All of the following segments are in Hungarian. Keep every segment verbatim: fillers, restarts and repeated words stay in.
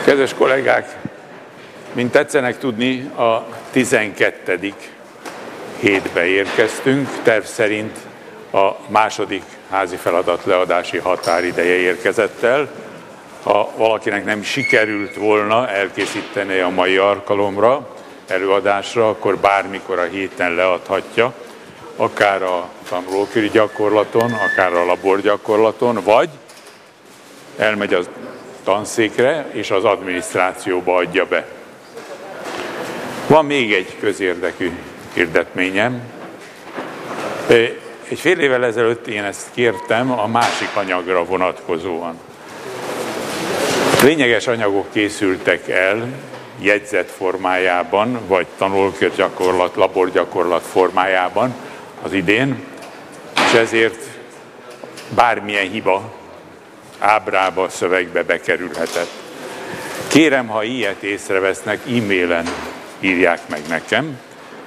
Kedves kollégák, mint tetszenek tudni, a tizenkettedik hétbe érkeztünk, terv szerint a második házi feladat leadási határideje érkezett el. Ha valakinek nem sikerült volna elkészíteni a mai alkalomra, előadásra, akkor bármikor a héten leadhatja, akár a tanulóköri gyakorlaton, akár a laborgyakorlaton, vagy elmegy a tanszékre, és az adminisztrációba adja be. Van még egy közérdekű hirdetményem. Egy fél évvel ezelőtt én ezt kértem a másik anyagra vonatkozóan. Lényeges anyagok készültek el jegyzet formájában, vagy tanulókörgyakorlat, laborgyakorlat formájában az idén, és ezért bármilyen hiba ábrába, szövegbe bekerülhetett. Kérem, ha ilyet észrevesznek, e-mailen írják meg nekem.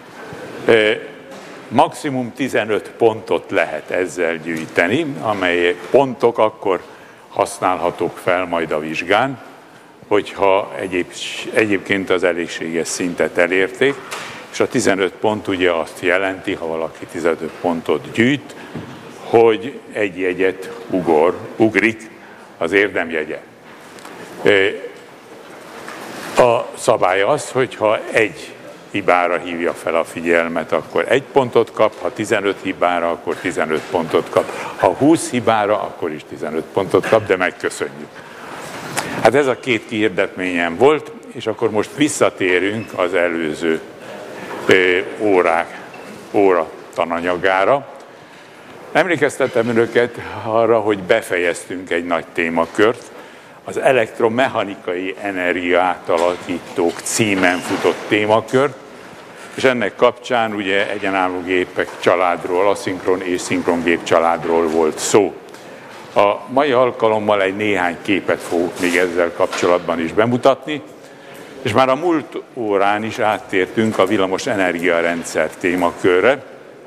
Maximum tizenöt pontot lehet ezzel gyűjteni, amely pontok akkor használhatók fel majd a vizsgán, hogyha egyéb, egyébként az elégséges szintet elérték, és a tizenöt pont ugye azt jelenti, ha valaki tizenöt pontot gyűjt, hogy egy jegyet ugor, ugrik az érdemjegye. A szabály az, hogy ha egy hibára hívja fel a figyelmet, akkor egy pontot kap, ha tizenöt hibára, akkor tizenöt pontot kap. Ha húsz hibára, akkor is tizenöt pontot kap, de megköszönjük. Hát ez a két kihirdetményem volt, és akkor most visszatérünk az előző órák, óra tananyagára. Emlékeztetem önöket arra, hogy befejeztünk egy nagy témakört, az elektromechanikai energiaátalakítók címen futott témakört, és ennek kapcsán ugye egyenálló gépek családról, aszinkron és szinkron gép családról volt szó. A mai alkalommal egy néhány képet fogok még ezzel kapcsolatban is bemutatni, és már a múlt órán is áttértünk a villamos energiarendszer témakörre,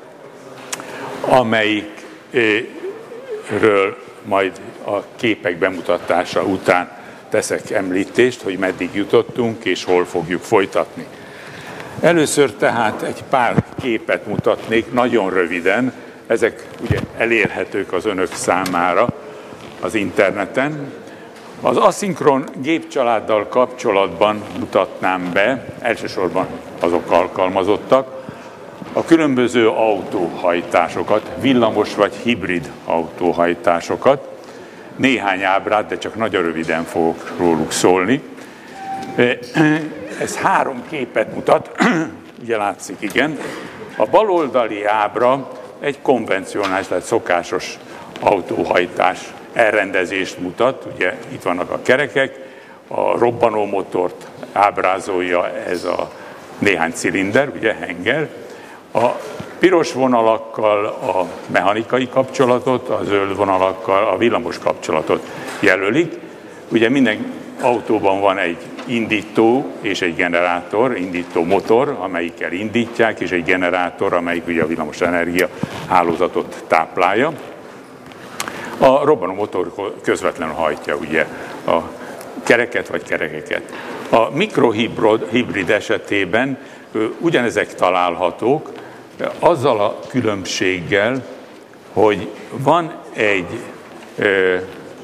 amelyikről majd a képek bemutatása után teszek említést, hogy meddig jutottunk és hol fogjuk folytatni. Először tehát egy pár képet mutatnék, nagyon röviden, ezek ugye elérhetők az önök számára az interneten. Az aszinkron gépcsaláddal kapcsolatban mutatnám be, elsősorban azok alkalmazottak, a különböző autóhajtásokat, villamos vagy hibrid autóhajtásokat. Néhány ábrát, de csak nagyon röviden fogok róluk szólni. Ez három képet mutat, ugye látszik, igen. A baloldali ábra egy konvencionális, tehát szokásos autóhajtás elrendezést mutat. Ugye itt vannak a kerekek, a robbanómotort ábrázolja ez a néhány cilinder, ugye henger. A piros vonalakkal a mechanikai kapcsolatot, a zöld vonalakkal a villamos kapcsolatot jelölik. Ugye minden autóban van egy indító és egy generátor, indító motor, amelyikkel indítják, és egy generátor, amelyik ugye a villamos energia hálózatot táplálja. A robbanó motor közvetlenül hajtja ugye a kereket vagy kerekeket. A mikrohibrid esetében ugyanezek találhatók, azzal a különbséggel, hogy van egy ö,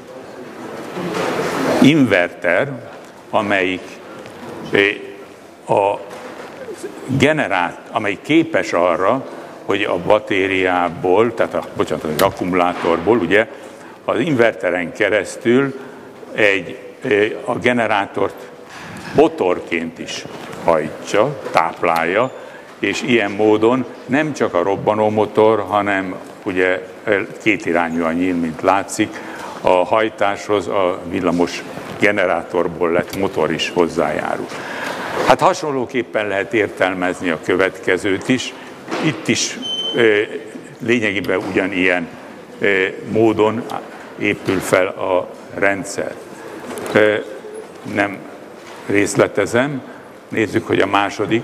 inverter, amelyik ö, a generát, amelyik képes arra, hogy a batériából, tehát a, bocsánat, az akkumulátorból, ugye, az inverteren keresztül egy, ö, a generátort motorként is hajtsa, táplálja, és ilyen módon nem csak a robbanómotor, hanem ugye kétirányúan nyíl, mint látszik, a hajtáshoz a villamos generátorból lett motor is hozzájárul. Hát hasonlóképpen lehet értelmezni a következőt is. Itt is e, lényegében ugyanilyen e, módon épül fel a rendszer. E, nem részletezem, nézzük, hogy a második.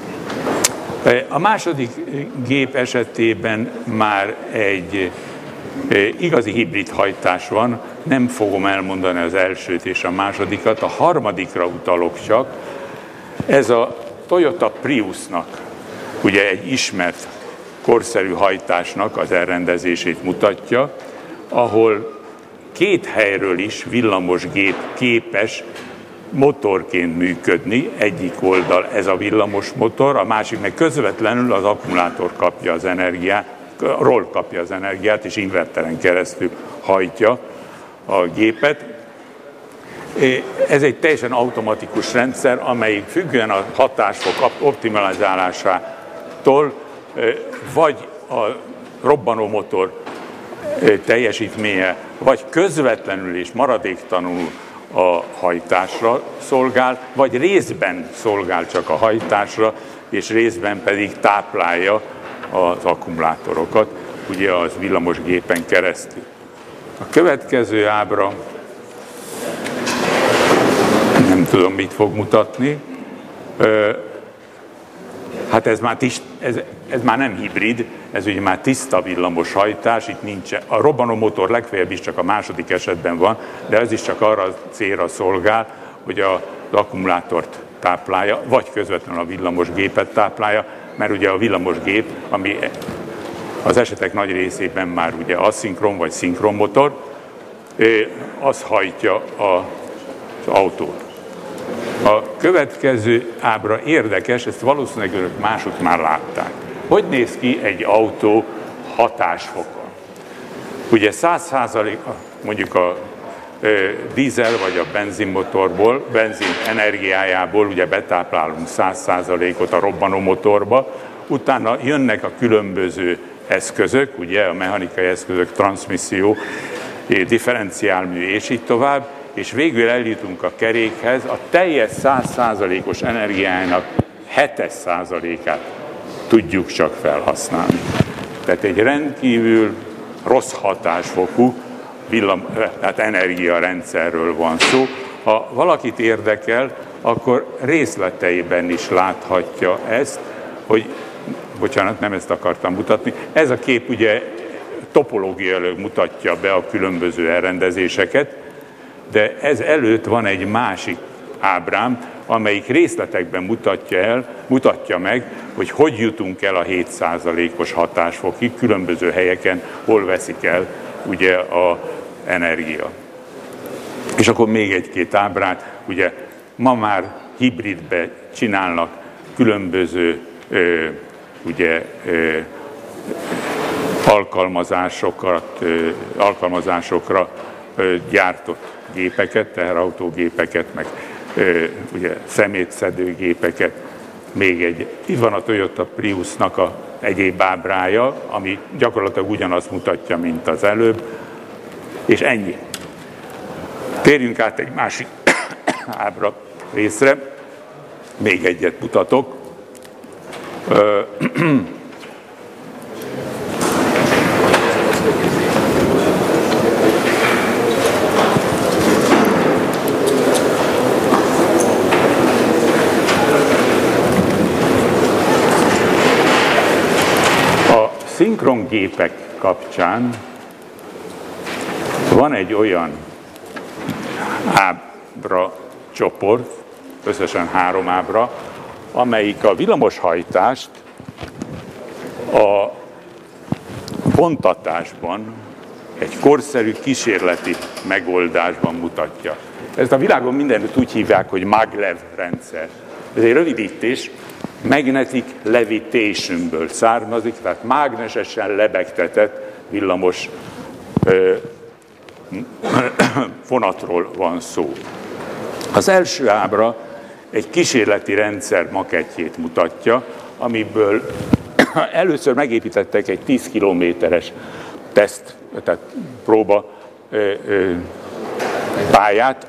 A második gép esetében már egy Igazi hibrid hajtás van, nem fogom elmondani az elsőt és a másodikat, a harmadikra utalok csak. Ez a Toyota Priusnak, ugye egy ismert korszerű hajtásnak az elrendezését mutatja, ahol két helyről is villamosgép képes motorként működni, egyik oldal ez a villamos motor, a másik meg közvetlenül az akkumulátor kapja az energiát, ról kapja az energiát, és inverteren keresztül hajtja a gépet. Ez egy teljesen automatikus rendszer, amelyik függően a hatásfok optimalizálásától vagy a robbanómotor teljesítménye, vagy közvetlenül és maradéktalanul a hajtásra szolgál, vagy részben szolgál csak a hajtásra, és részben pedig táplálja az akkumulátorokat, ugye az villamosgépen keresztül. A következő ábra, nem tudom, mit fog mutatni. Hát ez már, tiszt, ez, ez már nem hibrid, ez ugye már tiszta villamos hajtás, itt nincs, a robbanómotor legfeljebb is csak a második esetben van, de ez is csak arra a célra szolgál, hogy az akkumulátort táplálja, vagy közvetlenül a villamosgépet táplálja, mert ugye a villamosgép, ami az esetek nagy részében már ugye aszinkron vagy szinkron motor, az hajtja az autót. A következő ábra érdekes, ezt valószínűleg önök mások már látták. Hogy néz ki egy autó hatásfoka? Ugye száz százalék mondjuk a dízel vagy a benzinmotorból, benzin energiájából ugye betáplálunk száz százalékot a robbanómotorba, utána jönnek a különböző eszközök, ugye a mechanikai eszközök, transmisszió, differenciálmű és így tovább, és végül eljutunk a kerékhez, a teljes száz százalékos energiájának hetven százalékát tudjuk csak felhasználni. Tehát egy rendkívül rossz hatásfokú villam, tehát energiarendszerről van szó. Ha valakit érdekel, akkor részleteiben is láthatja ezt, hogy, bocsánat, nem ezt akartam mutatni, ez a kép ugye topológiailag mutatja be a különböző elrendezéseket, de ez előtt van egy másik ábrám, amelyik részletekben mutatja el, mutatja meg, hogy hogy jutunk el a hét százalékos hatásfokig, különböző helyeken, hol veszik el ugye az energia. És akkor még egy-két ábrát, ugye ma már hibridbe csinálnak különböző ö, ugye, ö, alkalmazásokat, ö, alkalmazásokra ö, gyártott gépeket, teherautógépeket, meg ö, ugye szemétszedőgépeket. Még egy, itt van a Toyota Priusnak a egyéb ábrája, ami gyakorlatilag ugyanazt mutatja, mint az előbb, és ennyi. Térjünk át egy másik ábra részre, még egyet mutatok. Szinkrongépek kapcsán van egy olyan ábra csoport, összesen három ábra, amelyik a villamoshajtást a vontatásban, egy korszerű kísérleti megoldásban mutatja. Ezt a világon mindenütt úgy hívják, hogy maglev rendszer. Ez egy rövidítés, magnetic levitationből származik, tehát mágnesesen lebegtetett villamos ö, vonatról van szó. Az első ábra egy kísérleti rendszer makettjét mutatja, amiből először megépítettek egy tíz kilométeres teszt, tehát próba ö, ö, pályát,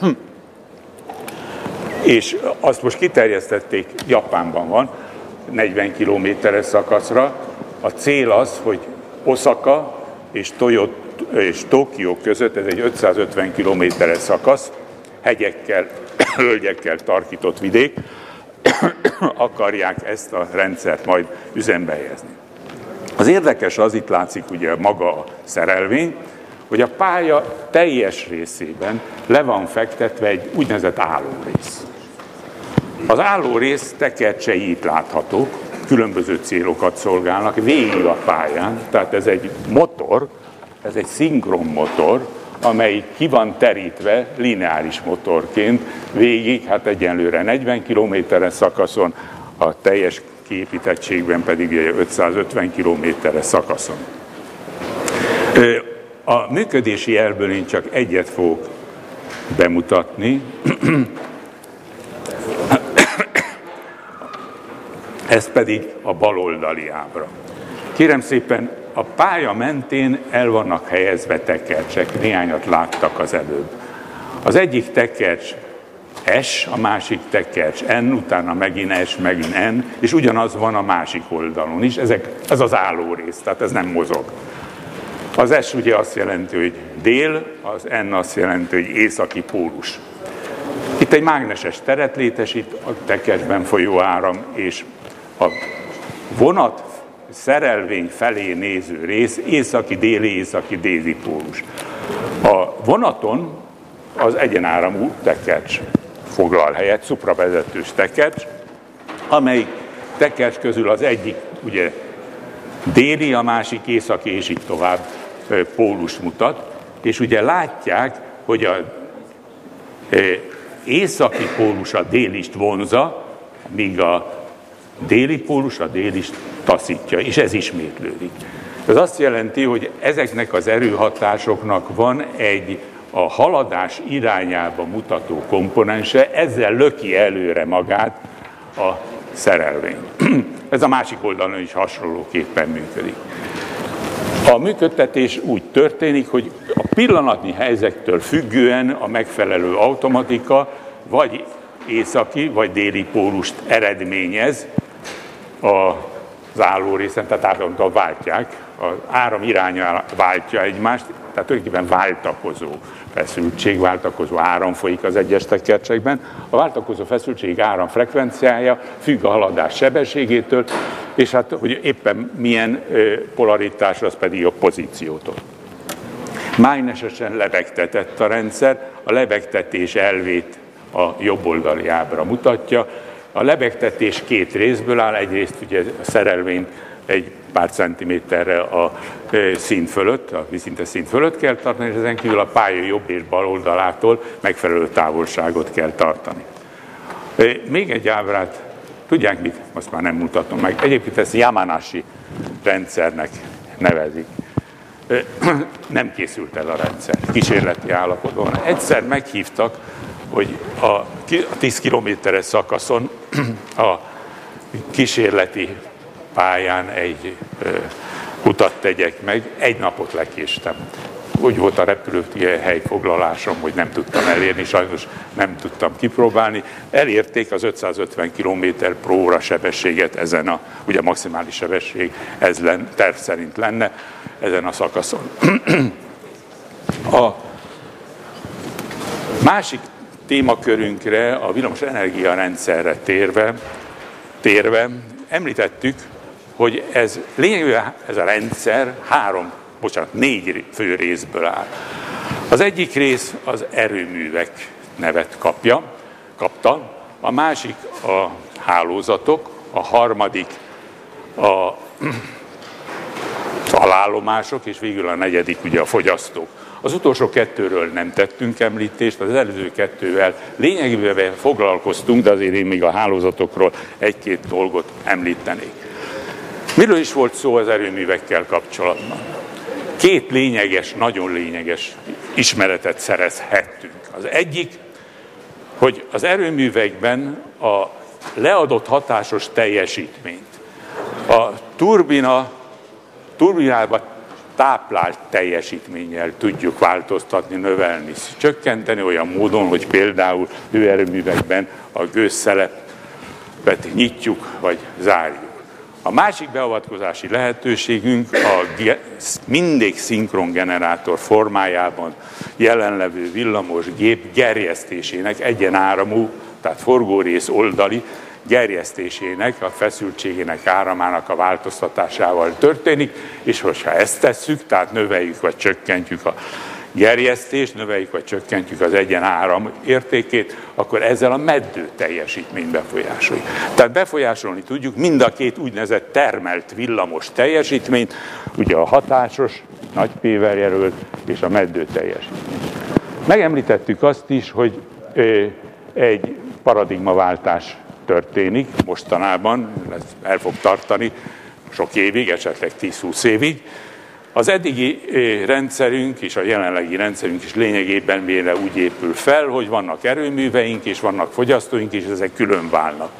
és azt most kiterjesztették, Japánban van, negyven kilométeres szakaszra. A cél az, hogy Oszaka és, és Tokió között, ez egy ötszázötven kilométeres szakasz, hegyekkel, hölgyekkel tarkított vidék, akarják ezt a rendszert majd üzembe helyezni. Az érdekes az, itt látszik ugye maga a szerelvény, hogy a pálya teljes részében le van fektetve egy úgynevezett állórész. Az állórész tekercsei itt láthatók, különböző célokat szolgálnak végig a pályán, tehát ez egy motor, ez egy szinkron motor, amely ki van terítve lineáris motorként végig, hát egyenlőre negyven kilométeres szakaszon, a teljes kiépítettségben pedig ötszázötven kilométeres szakaszon. A működési elvből én csak egyet fogok bemutatni. Ez pedig a baloldali ábra. Kérem szépen, a pálya mentén el vannak helyezve tekercsek, néhányat láttak az előbb. Az egyik tekercs S, a másik tekercs N, utána megint S, megint N, és ugyanaz van a másik oldalon is. Ezek, ez az állórész, tehát ez nem mozog. Az S ugye azt jelenti, hogy dél, az N azt jelenti, hogy északi pólus. Itt egy mágneses teret létesít, a tekercsben folyó áram, és a vonat szerelvény felé néző rész északi-déli, északi-déli pólus. A vonaton az egyenáramú tekercs foglal helyet, szupravezetős tekercs, amelyik tekercs közül az egyik ugye déli, a másik északi, és így tovább pólus mutat, és ugye látják, hogy a északi pólus a délist vonza, míg a déli pólus a délist taszítja, és ez ismétlődik. Ez azt jelenti, hogy ezeknek az erőhatásoknak van egy a haladás irányába mutató komponense, ezzel löki előre magát a szerelvény. Ez a másik oldalon is hasonlóképpen működik. A működtetés úgy történik, hogy a pillanatnyi helyzettől függően a megfelelő automatika vagy északi, vagy déli pólust eredményez az állórészen, tehát általában váltják, az áram iránya váltja egymást, tehát tulajdonképpen váltakozó feszültség, váltakozó áram folyik az egyes tekercsekben. A váltakozó feszültség áram frekvenciája függ a haladás sebességétől, és hát, hogy éppen milyen polaritás, az pedig a pozíciótól. Mágnesesen lebegtetett a rendszer, a lebegtetés elvét a jobboldali ábra mutatja. A lebegtetés két részből áll, egyrészt ugye a szerelvényt egy pár centiméterre a szint fölött, a vízszintes szint fölött kell tartani, és ezen kívül a pálya jobb és bal oldalától megfelelő távolságot kell tartani. Még egy ábrát, tudják mit? Azt már nem mutatom meg. Egyébként ezt Yamanashi rendszernek nevezik. Nem készült el a rendszer, kísérleti állapotban. Egyszer meghívtak, hogy a tíz kilométeres szakaszon a kísérleti pályán egy utat tegyek meg, egy napot lekéstem. Úgy volt a repülőhely foglalásom, hogy nem tudtam elérni, sajnos nem tudtam kipróbálni. Elérték az ötszázötven kilométer per óra sebességet ezen a, ugye maximális sebesség, ez len, terv szerint lenne ezen a szakaszon. A másik témakörünkre, a villamos energiarendszerre térve, térve említettük, hogy ez lényegében ez a rendszer három, bocsánat, négy fő részből áll. Az egyik rész az erőművek nevet kapja, kapta, a másik a hálózatok, a harmadik a alállomások, és végül a negyedik ugye a fogyasztók. Az utolsó kettőről nem tettünk említést, az előző kettővel lényegében foglalkoztunk, de azért én még a hálózatokról egy-két dolgot említenék. Miről is volt szó az erőművekkel kapcsolatban? Két lényeges, nagyon lényeges ismeretet szerezhettünk. Az egyik, hogy az erőművekben a leadott hatásos teljesítményt a turbina, turbinában táplált teljesítménnyel tudjuk változtatni, növelni, csökkenteni olyan módon, hogy például hőerőművekben a gőzszelepet nyitjuk vagy zárjuk. A másik beavatkozási lehetőségünk a mindig szinkron generátor formájában jelenlevő villamos gép gerjesztésének egyenáramú, tehát forgórész oldali gerjesztésének, a feszültségének, áramának a változtatásával történik, és hogyha ezt tesszük, tehát növeljük vagy csökkentjük a gerjesztést, növeljük vagy csökkentjük az egyen áram értékét, akkor ezzel a meddő teljesítményt befolyásoljuk. Tehát befolyásolni tudjuk mind a két úgynevezett termelt villamos teljesítményt, ugye a hatásos, nagy P-vel jelölt, és a meddő teljesítményt. Megemlítettük azt is, hogy egy paradigmaváltás történik mostanában, ez el fog tartani sok évig, esetleg tíz-húsz évig. Az eddigi rendszerünk és a jelenlegi rendszerünk is lényegében véle úgy épül fel, hogy vannak erőműveink és vannak fogyasztóink, és ezek külön válnak.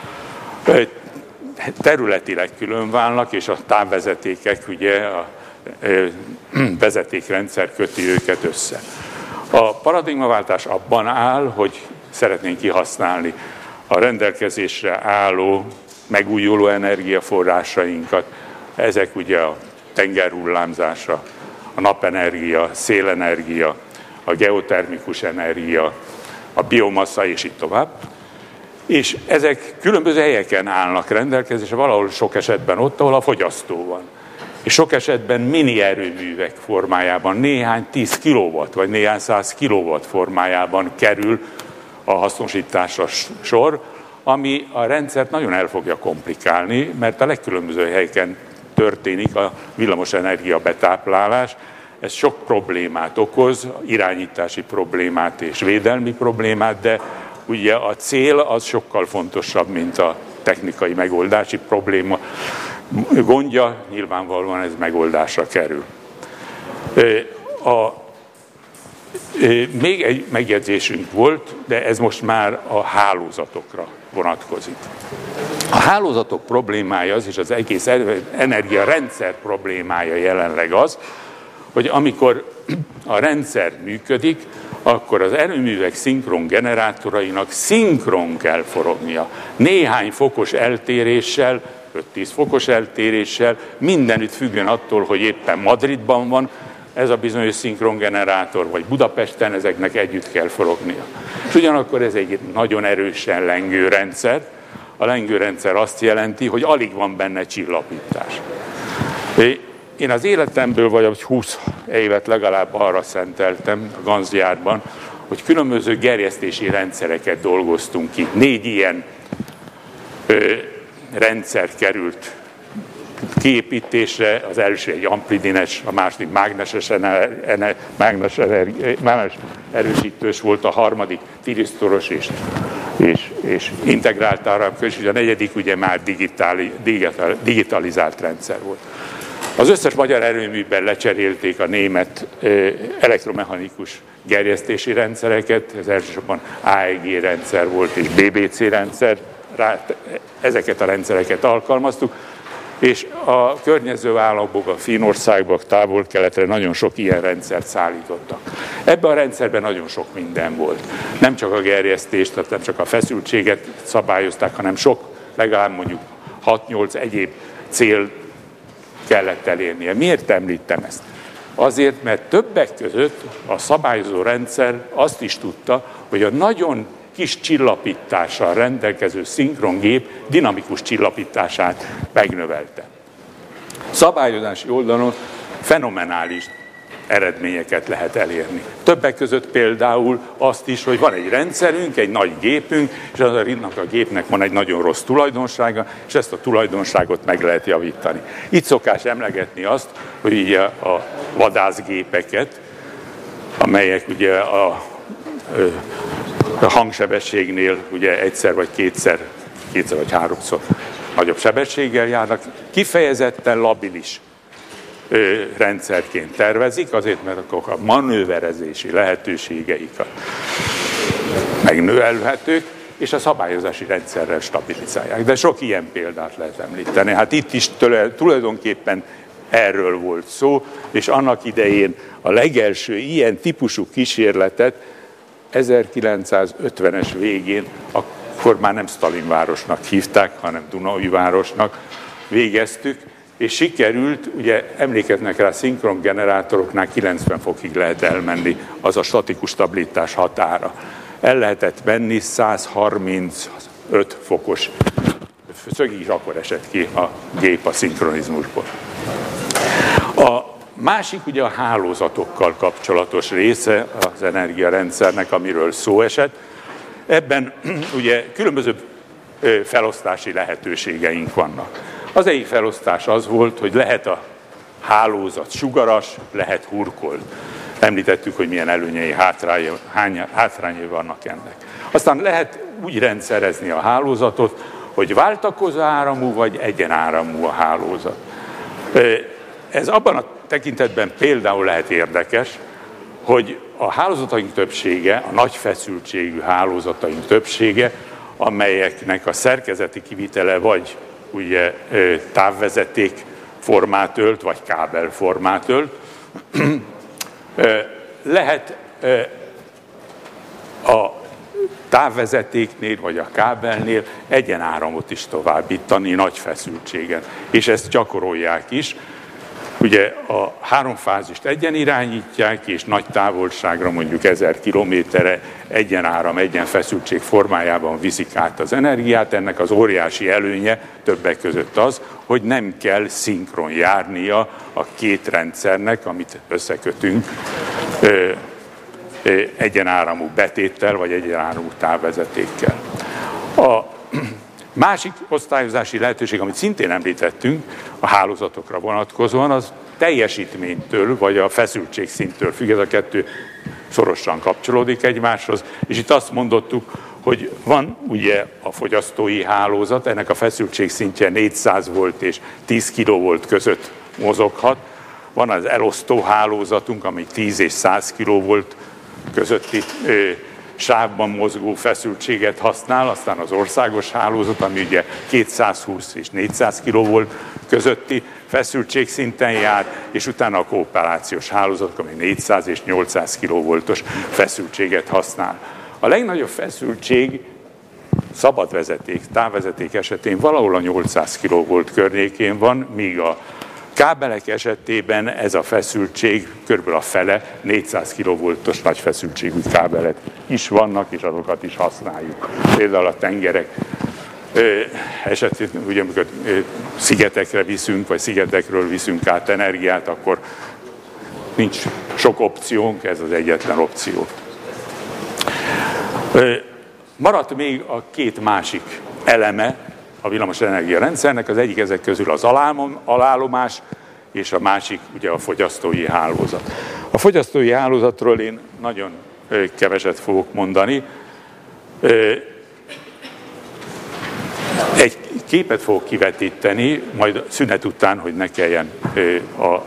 Területileg külön válnak, és a távvezetékek, ugye a vezetékrendszer köti őket össze. A paradigmaváltás abban áll, hogy szeretnénk kihasználni a rendelkezésre álló megújuló energiaforrásainkat. Ezek ugye a tengerhullámzása, a napenergia, szélenergia, a geotermikus energia, a biomassa és így tovább. És ezek különböző helyeken állnak rendelkezésre, valahol sok esetben ott, ahol a fogyasztó van. És sok esetben mini erőművek formájában, néhány tíz kilowatt vagy néhány száz kilowatt formájában kerül a hasznosításra sor, ami a rendszert nagyon el fogja komplikálni, mert a legkülönböző helyeken történik a villamosenergia betáplálás. Ez sok problémát okoz, irányítási problémát és védelmi problémát, de ugye a cél az sokkal fontosabb, mint a technikai megoldási probléma. Gondja, nyilvánvalóan ez megoldásra kerül. A, még egy megjegyzésünk volt, de ez most már a hálózatokra vonatkozik. A hálózatok problémája az, és az egész energiarendszer problémája jelenleg az, hogy amikor a rendszer működik, akkor az erőművek szinkron generátorainak szinkron kell forognia. Néhány fokos eltéréssel, öt-tíz fokos eltéréssel, mindenütt függően attól, hogy éppen Madridban van ez a bizonyos szinkrongenerátor, vagy Budapesten, ezeknek együtt kell forognia. És ugyanakkor ez egy nagyon erősen lengő rendszer. A lengő rendszer azt jelenti, hogy alig van benne csillapítás. Én az életemből vagy húsz évet legalább arra szenteltem a Ganzjárban, hogy különböző gerjesztési rendszereket dolgoztunk ki. Négy ilyen ö, rendszer került kiépítésre, az első egy amplidines, a második mágneses, mágnes erősítős volt, a harmadik tirisztoros és, és, és integrált áramkörés, és a negyedik ugye már digitali, digital, digitalizált rendszer volt. Az összes magyar erőműben lecserélték a német elektromechanikus gerjesztési rendszereket, ez elsősorban á e gé rendszer volt és bé bé cé rendszer, ezeket a rendszereket alkalmaztuk, és a környező államokban, Finnországban, távol-keletre nagyon sok ilyen rendszert szállítottak. Ebben a rendszerben nagyon sok minden volt. Nem csak a gerjesztést, tehát nem csak a feszültséget szabályozták, hanem sok, legalább mondjuk hat-nyolc egyéb cél kellett elérnie. Miért említem ezt? Azért, mert többek között a szabályozó rendszer azt is tudta, hogy a nagyon kis csillapítással rendelkező szinkrongép dinamikus csillapítását megnövelte. Szabályozási oldalon fenomenális eredményeket lehet elérni. Többek között például azt is, hogy van egy rendszerünk, egy nagy gépünk, és az a gépnek van egy nagyon rossz tulajdonsága, és ezt a tulajdonságot meg lehet javítani. Itt szokás emlegetni azt, hogy ugye a vadászgépeket, amelyek ugye a, a hangsebességnél ugye egyszer vagy kétszer, kétszer vagy háromszor nagyobb sebességgel járnak, kifejezetten labilis rendszerként tervezik, azért, mert akkor a manőverezési lehetőségeik megnövelhetők, és a szabályozási rendszerrel stabilizálják. De sok ilyen példát lehet említeni. Hát itt is tulajdonképpen erről volt szó, és annak idején a legelső ilyen típusú kísérletet ezerkilencszázötvenes végén, akkor már nem Stalinvárosnak hívták, hanem Dunaújvárosnak végeztük, és sikerült, ugye emlékeznek rá, szinkron generátoroknál kilencven fokig lehet elmenni, az a statikus stabilitás határa. El lehetett menni száz harminc öt fokos szögig akkor esett ki a gép a szinkronizmusból. A másik ugye a hálózatokkal kapcsolatos része az energiarendszernek, amiről szó esett. Ebben ugye különböző felosztási lehetőségeink vannak. Az egyik felosztás az volt, hogy lehet a hálózat sugaras, lehet hurkolt. Említettük, hogy milyen előnyei, hátrányai, hátrányai vannak ennek. Aztán lehet úgy rendszerezni a hálózatot, hogy váltakozó áramú vagy egyenáramú a hálózat. Ez abban a tekintetben például lehet érdekes, hogy a hálózataink többsége, a nagy feszültségű hálózataink többsége, amelyeknek a szerkezeti kivitele vagy ugye távvezeték formát ölt, vagy kábel formát ölt, lehet a távvezetéknél vagy a kábelnél egyenáramot is továbbítani nagy feszültségen, és ezt gyakorolják is. Ugye a háromfázist egyenirányítják, és nagy távolságra, mondjuk ezer kilométerre egyenáram, egyenfeszültség formájában viszik át az energiát. Ennek az óriási előnye többek között az, hogy nem kell szinkron járnia a két rendszernek, amit összekötünk ö, ö, egyenáramú betéttel, vagy egyenáramú távvezetékkel. A másik osztályozási lehetőség, amit szintén említettünk a hálózatokra vonatkozóan, az teljesítménytől vagy a feszültségszinttől függ, ez a kettő szorosan kapcsolódik egymáshoz, és itt azt mondottuk, hogy van ugye a fogyasztói hálózat, ennek a feszültségszintje négyszáz volt és tíz kilovolt között mozoghat, van az elosztó hálózatunk, ami tíz és száz kilovolt közötti ö, sávban mozgó feszültséget használ, aztán az országos hálózat, ami ugye kétszázhúsz és négyszáz kilovolt közötti feszültségszinten jár, és utána a kooperációs hálózat, ami négyszáz és nyolcszáz kilovoltos feszültséget használ. A legnagyobb feszültség szabadvezeték, távvezeték esetén valahol a nyolcszáz kilovolt környékén van, míg a kábelek esetében ez a feszültség körülbelül a fele, négyszáz kilovoltos nagy feszültségű kábelek is vannak, és azokat is használjuk. Például a tengerek esetén, ugye amikor szigetekre viszünk, vagy szigetekről viszünk át energiát, akkor nincs sok opciónk, ez az egyetlen opció. Maradt még a két másik eleme a villamosenergia rendszernek, az egyik ezek közül az alállomás, és a másik ugye a fogyasztói hálózat. A fogyasztói hálózatról én nagyon keveset fogok mondani. Egy képet fogok kivetíteni, majd szünet után, hogy ne kelljen a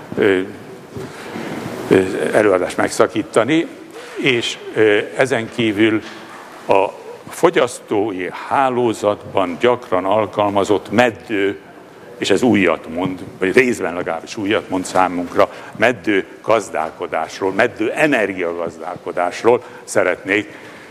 előadást megszakítani, és ezen kívül a fogyasztói hálózatban gyakran alkalmazott meddő, és ez újat mond, vagy részben legalábbis újat mond számunkra, meddő gazdálkodásról, meddő energiagazdálkodásról szeretnék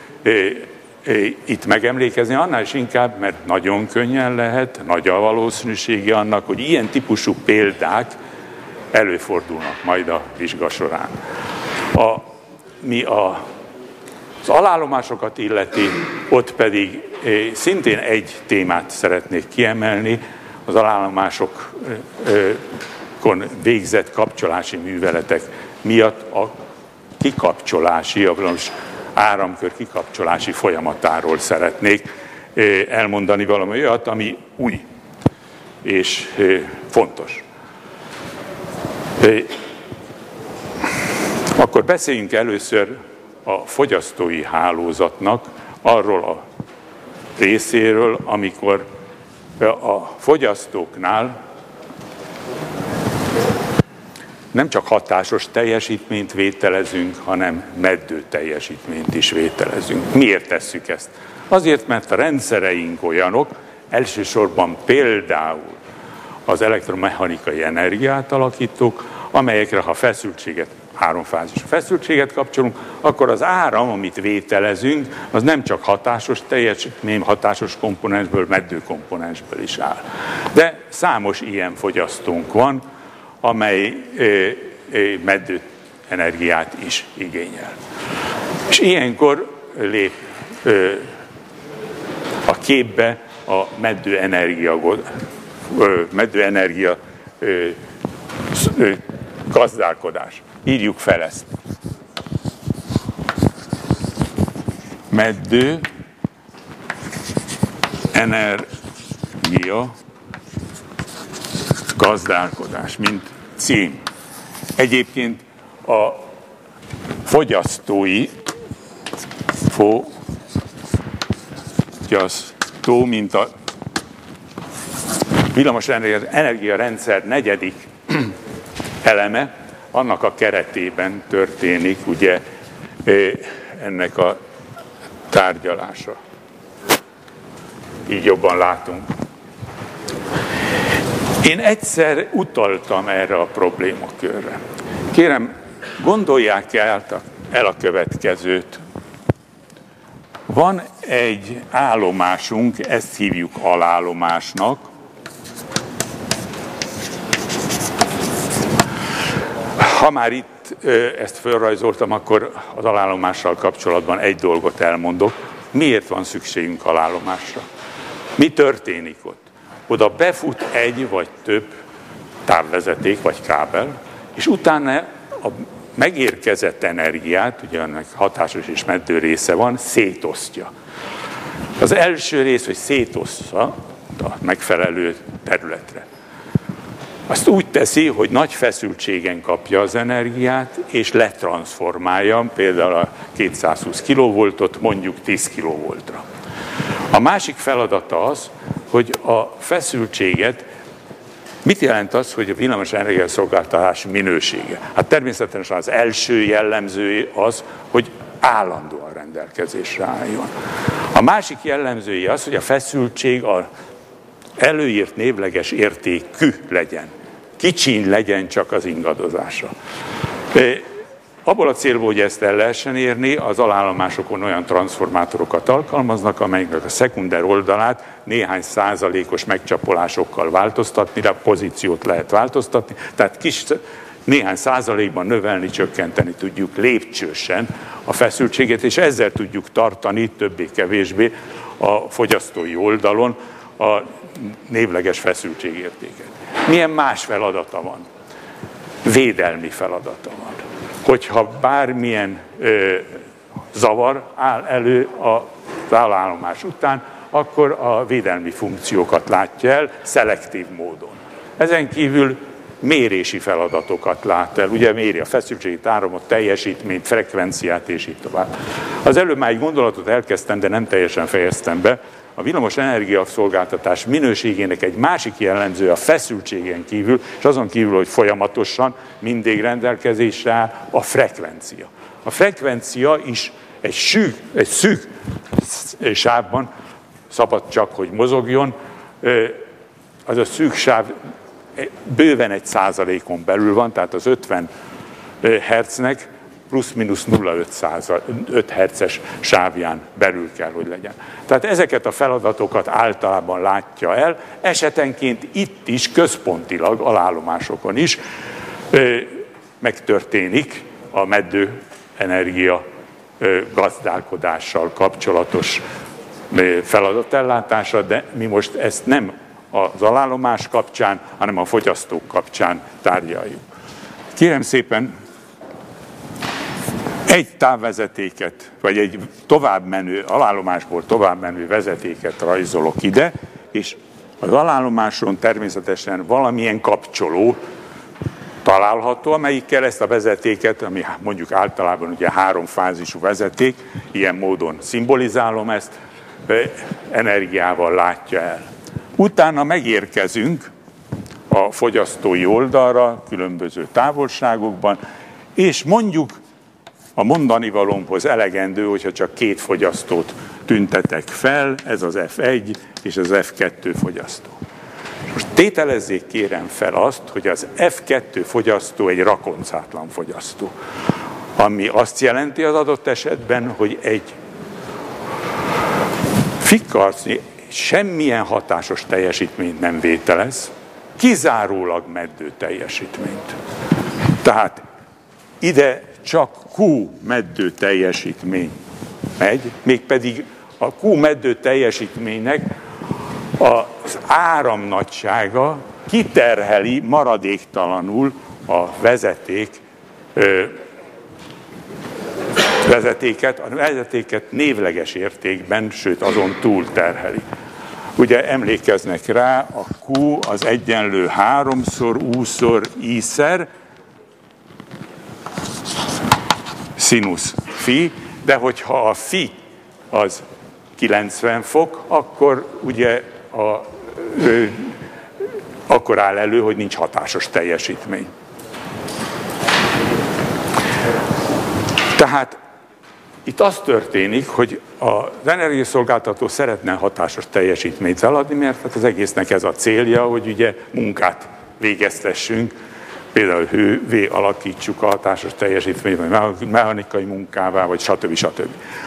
itt megemlékezni, annál is inkább, mert nagyon könnyen lehet, nagy a valószínűsége annak, hogy ilyen típusú példák előfordulnak majd a vizsga során. A, mi a, az alállomásokat illeti, ott pedig szintén egy témát szeretnék kiemelni, az alállomásokon végzett kapcsolási műveletek miatt a kikapcsolási, a áramkör kikapcsolási folyamatáról szeretnék elmondani valami olyat, ami új és fontos. Akkor beszéljünk először a fogyasztói hálózatnak arról a részéről, amikor a fogyasztóknál nem csak hatásos teljesítményt vételezünk, hanem meddő teljesítményt is vételezünk. Miért tesszük ezt? Azért, mert a rendszereink olyanok, elsősorban például az elektromechanikai energiátalakítók, amelyekre ha feszültséget, háromfázis feszültséget kapcsolunk, akkor az áram, amit vételezünk, az nem csak hatásos teljesítmény, hatásos komponensből, meddő komponensből is áll. De számos ilyen fogyasztónk van, amely meddő energiát is igényel. És ilyenkor lép a a képbe a meddőenergia, meddőenergia gazdálkodás. Írjuk fel ezt. Meddő energia gazdálkodás, mint cím. Egyébként a fogyasztói fogyasztó, mint a villamos energiarendszer negyedik eleme, annak a keretében történik ugye ennek a tárgyalása. Így jobban látunk. Én egyszer utaltam erre a problémakörre. Kérem, gondolják el, el a következőt. Van egy állomásunk, ezt hívjuk alállomásnak. Ha már itt ezt felrajzoltam, akkor az alállomással kapcsolatban egy dolgot elmondok. Miért van szükségünk alállomásra? Mi történik ott? Oda befut egy vagy több távvezeték vagy kábel, és utána a megérkezett energiát, ugye ennek hatásos és meddő része van, szétosztja. Az első rész, hogy szétosztja a megfelelő területre. Azt úgy teszi, hogy nagy feszültségen kapja az energiát, és letranszformálja, például a kétszázhúsz kilovoltot mondjuk tíz kilovoltra. A másik feladata az, hogy a feszültséget, mit jelent az, hogy a villamos energiaszolgáltatás minősége? Hát természetesen az első jellemző az, hogy állandóan rendelkezésre álljon. A másik jellemzője az, hogy a feszültség az előírt névleges értékű legyen. Kicsiny legyen csak az ingadozása. Abból a célból, hogy ezt el lehessen érni, az alállomásokon olyan transformátorokat alkalmaznak, amelyeknek a szekunder oldalát néhány százalékos megcsapolásokkal változtatni, de a pozíciót lehet változtatni, tehát kis, néhány százalékban növelni, csökkenteni tudjuk lépcsősen a feszültséget, és ezzel tudjuk tartani többé-kevésbé a fogyasztói oldalon a névleges feszültségértéket. Milyen más feladata van? Védelmi feladata van. Hogyha bármilyen ö, zavar áll elő az alállomás után, akkor a védelmi funkciókat látja el szelektív módon. Ezen kívül mérési feladatokat lát el, ugye méri a feszültségét, áramot, teljesítményt, frekvenciát és így tovább. Az előbb már egy gondolatot elkezdtem, de nem teljesen fejeztem be. A villamos energiaszolgáltatás minőségének egy másik jellemző a feszültségen kívül, és azon kívül, hogy folyamatosan mindig rendelkezésre áll, a frekvencia. A frekvencia is egy, szűk, egy szűk sávban szabad csak, hogy mozogjon. Az a szűk sáv bőven egy százalékon belül van, tehát az ötven hertznek plusz-minusz nulla egész öt hertzes sávján belül kell, hogy legyen. Tehát ezeket a feladatokat általában látja el, esetenként itt is, központilag, alállomásokon is ö, megtörténik a meddő energia ö, gazdálkodással kapcsolatos ö, feladatellátása, de mi most ezt nem az alállomás kapcsán, hanem a fogyasztók kapcsán tárgyaljuk. Kérem szépen, egy távvezetéket, vagy egy továbbmenő, alállomásból továbbmenő vezetéket rajzolok ide, és az alállomáson természetesen valamilyen kapcsoló található, amelyikkel ezt a vezetéket, ami mondjuk általában ugye háromfázisú vezeték, ilyen módon szimbolizálom ezt, energiával látja el. Utána megérkezünk a fogyasztói oldalra, különböző távolságokban, és mondjuk a mondani valómhoz elegendő, hogyha csak két fogyasztót tüntetek fel, ez az ef egy és az ef kettő fogyasztó. Most tételezzék kérem fel azt, hogy az ef kettő fogyasztó egy rakoncátlan fogyasztó, ami azt jelenti az adott esetben, hogy egy fikkarcnyi semmilyen hatásos teljesítményt nem vételez, kizárólag meddő teljesítményt. Tehát ide csak Q meddő teljesítmény megy, mégpedig a Q meddő teljesítménynek az áramnagysága kiterheli maradéktalanul a vezeték, ö, vezetéket, a vezetéket névleges értékben, sőt azon túl terheli. Ugye emlékeznek rá, a Q az egyenlő háromszor U-szor I-szer színusz phi, de hogyha a phi az kilencven fok, akkor ugye a, ö, akkor áll elő, hogy nincs hatásos teljesítmény. Tehát itt az történik, hogy az energiaszolgáltató szeretne hatásos teljesítményt eladni, mert hát az egésznek ez a célja, hogy ugye munkát végeztessünk, például hővé alakítsuk a hatásos teljesítményt, vagy mechanikai munkává, vagy stb. stb.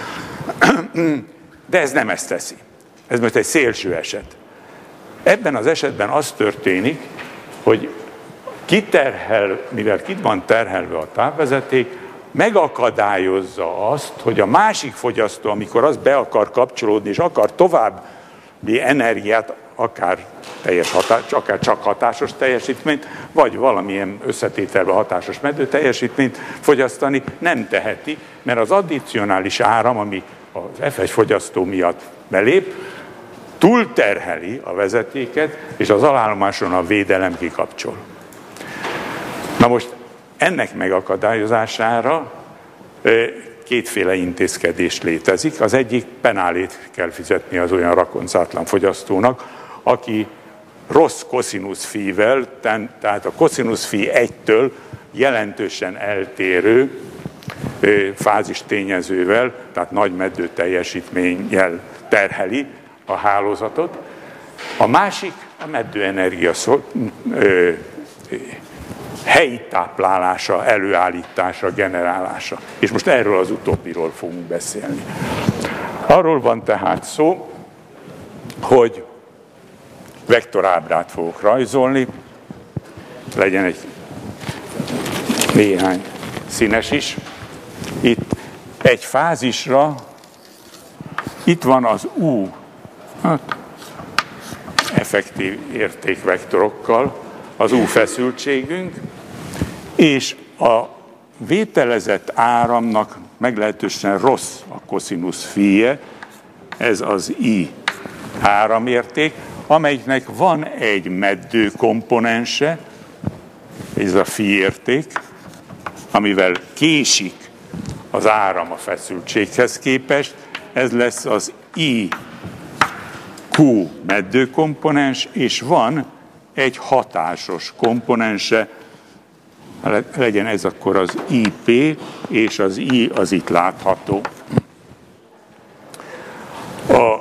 De ez nem ezt teszi. Ez most egy szélső eset. Ebben az esetben az történik, hogy kiterhel, mivel ki van terhelve a távvezeték, megakadályozza azt, hogy a másik fogyasztó, amikor az be akar kapcsolódni, és akar további energiát, akár, teljes hatás, akár csak hatásos teljesítményt, vagy valamilyen összetételben hatásos meddő teljesítményt fogyasztani, nem teheti, mert az addicionális áram, ami az ef egy fogyasztó miatt belép, túlterheli a vezetéket, és az alállomáson a védelem kikapcsol. Na most ennek megakadályozására kétféle intézkedés létezik. Az egyik, penálét kell fizetni az olyan rakoncátlan fogyasztónak, aki rossz koszinusz phi-vel, tehát a koszinusz phi egytől jelentősen eltérő fázis tényezővel, tehát nagy meddő teljesítménnyel terheli a hálózatot. A másik a meddőenergia helyi táplálása, előállítása, generálása. És most erről az utóbbiról fogunk beszélni. Arról van tehát szó, hogy vektorábrát fogok rajzolni, legyen egy néhány színes is. Itt egy fázisra, itt van az U, hát effektív értékvektorokkal, az U feszültségünk, és a vételezett áramnak meglehetősen rossz a koszinusz phi-je, ez az I áramérték, amelyiknek van egy meddő komponense, ez a phi érték, amivel késik az áram a feszültséghez képest, ez lesz az I Q meddő komponens, és van egy hatásos komponense, legyen ez akkor az I P, és az I az itt látható. A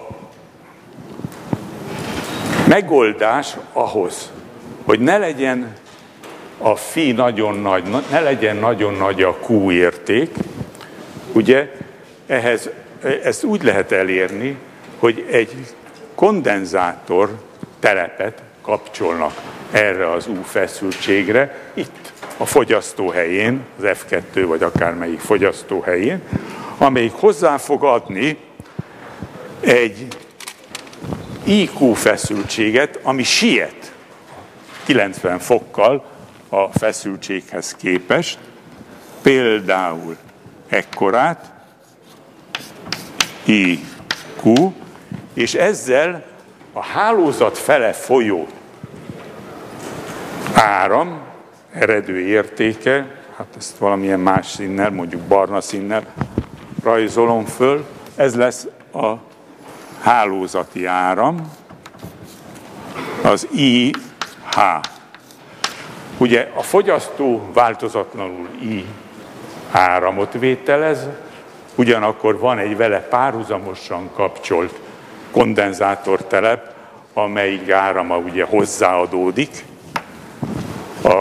megoldás ahhoz, hogy ne legyen a phi nagyon nagy, ne legyen nagyon nagy a Q érték, ugye ehhez, ezt úgy lehet elérni, hogy egy kondenzátor telepet kapcsolnak erre az U feszültségre, itt a fogyasztó helyén, az F kettő vagy akármelyik fogyasztó helyén, amelyik hozzá fog adni egy I Q feszültséget, ami siet kilencven fokkal a feszültséghez képest, például ekkorát, I Q, és ezzel a hálózat fele folyó áram eredő értéke, hát ezt valamilyen más színnel, mondjuk barna színnel rajzolom föl, ez lesz a hálózati áram, az I H. Ugye a fogyasztó változatlanul I áramot vételez, ugyanakkor van egy vele párhuzamosan kapcsolt kondenzátortelep, amelyik árama ugye hozzáadódik a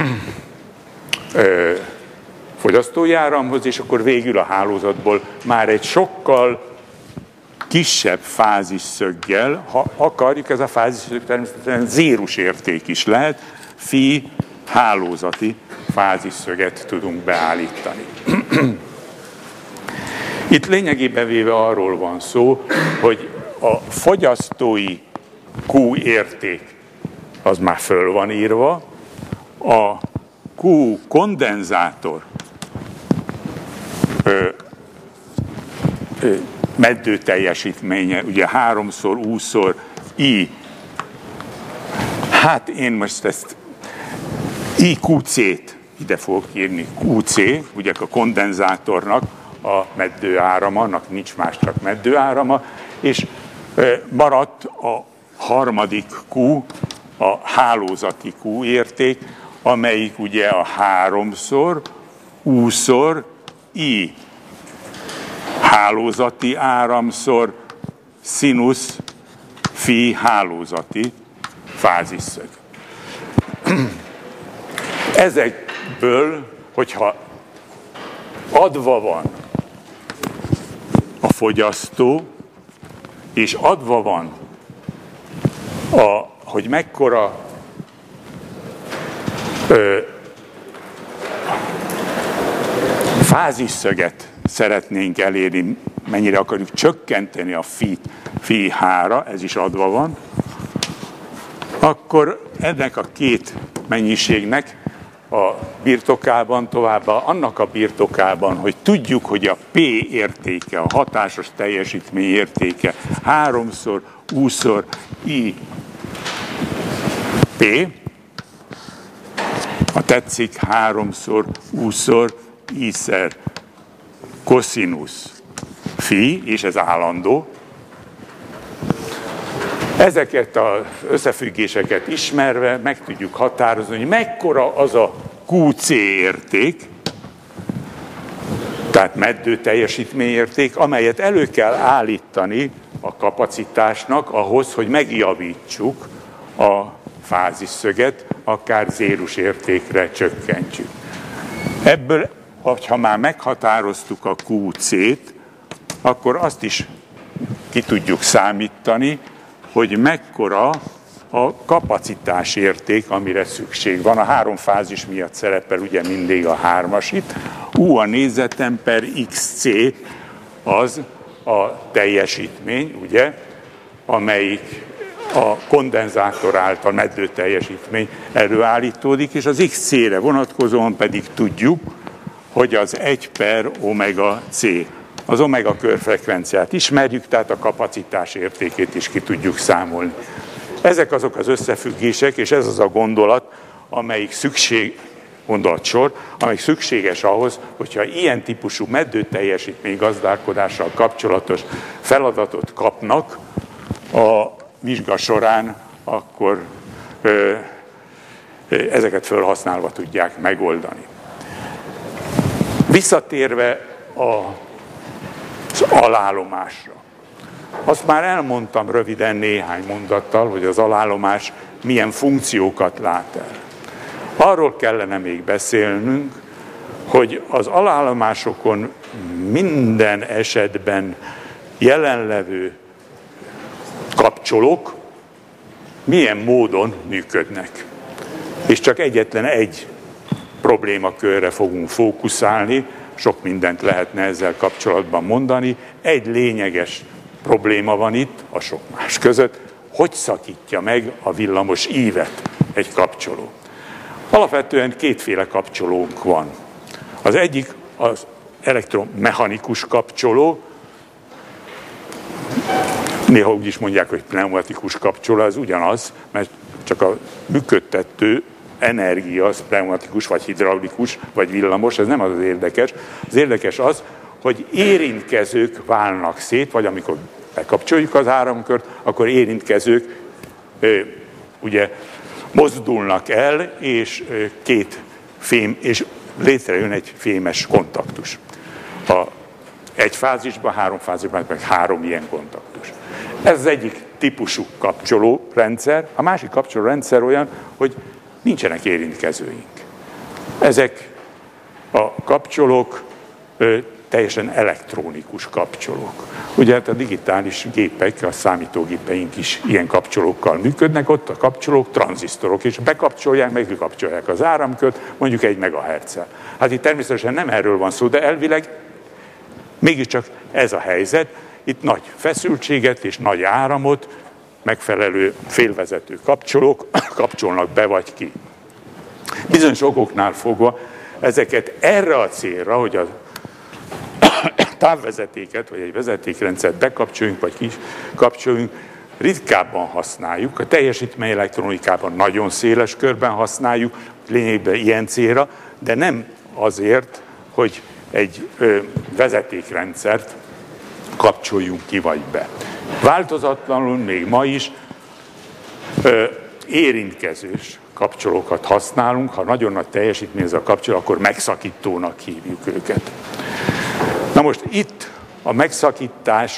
ö, fogyasztói áramhoz, és akkor végül a hálózatból már egy sokkal kisebb fázisszöggel, ha akarjuk, ez a fázisszög természetesen zérus érték is lehet, phi hálózati fázisszöget tudunk beállítani. Itt lényegében véve arról van szó, hogy a fogyasztói Q érték az már föl van írva, a Q kondenzátor ö, ö, meddő teljesítménye, ugye háromszor, úszszor I, hát én most ezt I Q C-t ide fogok írni, Q C, ugye a kondenzátornak a meddő árama, annak nincs más, csak meddő árama, és maradt a harmadik Q, a hálózati Q érték, amelyik ugye a háromszor, U-szor, I hálózati áramszor, színusz, phi hálózati fázisszög. Ezekből, hogyha adva van a fogyasztó, és adva van, a, hogy mekkora ö, fázisszöget szeretnénk elérni, mennyire akarjuk csökkenteni a phi-t phi hára, ez is adva van, akkor ennek a két mennyiségnek a birtokában, továbbá annak a birtokában, hogy tudjuk, hogy a P értéke, a hatásos teljesítmény értéke háromszor, U-szor, I, P, ha tetszik, háromszor, U-szor, I-szer, koszinusz, phi, és ez állandó. Ezeket az összefüggéseket ismerve meg tudjuk határozni, hogy mekkora az a Q C érték, tehát meddő teljesítményérték, amelyet elő kell állítani a kapacitásnak ahhoz, hogy megjavítsuk a fázisszöget, akár zérus értékre csökkentsük. Ebből, ha már meghatároztuk a Q C-t, akkor azt is ki tudjuk számítani, hogy mekkora a kapacitás érték, amire szükség van. A három fázis miatt szerepel ugye mindig a hármas itt. U a négyzetem per X C az a teljesítmény, ugye, amelyik a kondenzátor által meddő teljesítmény előállítódik, és az X C-re vonatkozóan pedig tudjuk, hogy az egy per omega C. Az omega körfrekvenciát ismerjük, tehát a kapacitás értékét is ki tudjuk számolni. Ezek azok az összefüggések, és ez az a gondolat, amelyik szükség, gondolatsor, amelyik szükséges ahhoz, hogyha ilyen típusú meddő teljesítmény gazdálkodással kapcsolatos feladatot kapnak a vizsga során, akkor ö, ezeket felhasználva tudják megoldani. Visszatérve a az alállomásra. Azt már elmondtam röviden néhány mondattal, hogy az alállomás milyen funkciókat lát el. Arról kellene még beszélnünk, hogy az alállomásokon minden esetben jelenlevő kapcsolók milyen módon működnek. És csak egyetlen egy problémakörre fogunk fókuszálni, sok mindent lehetne ezzel kapcsolatban mondani. Egy lényeges probléma van itt, a sok más között, hogy szakítja meg a villamos ívet egy kapcsoló. Alapvetően kétféle kapcsolónk van. Az egyik az elektromechanikus kapcsoló, néha úgy is mondják, hogy pneumatikus kapcsoló, az ugyanaz, mert csak a működtető energia, az pneumatikus, vagy hidraulikus, vagy villamos, ez nem az az érdekes. Az érdekes az, hogy érintkezők válnak szét, vagy amikor bekapcsoljuk az áramkört, akkor érintkezők ugye mozdulnak el, és két fém, és létrejön egy fémes kontaktus. A egy fázisban, három fázisban, meg három ilyen kontaktus. Ez az egyik típusú kapcsolórendszer. A másik kapcsolórendszer olyan, hogy nincsenek érintkezőink. Ezek a kapcsolók ö, teljesen elektronikus kapcsolók. Ugye hát a digitális gépek, a számítógépeink is ilyen kapcsolókkal működnek, ott a kapcsolók tranzisztorok, és bekapcsolják, meg kikapcsolják az áramkört, mondjuk egy megahertzel. Hát itt természetesen nem erről van szó, de elvileg Mégiscsak ez a helyzet, itt nagy feszültséget és nagy áramot megfelelő félvezető kapcsolók kapcsolnak be vagy ki. Bizonyos okoknál fogva ezeket erre a célra, hogy a távvezetéket vagy egy vezetékrendszert bekapcsoljunk vagy kikapcsoljunk, ritkábban használjuk, a teljesítmény elektronikában nagyon széles körben használjuk, lényegében ilyen célra, de nem azért, hogy egy ö, vezetékrendszert kapcsoljunk ki vagy be. Változatlanul még ma is ö, érintkezős kapcsolókat használunk, ha nagyon nagy teljesítmény ez a kapcsoló, akkor megszakítónak hívjuk őket. Na most itt a megszakítás,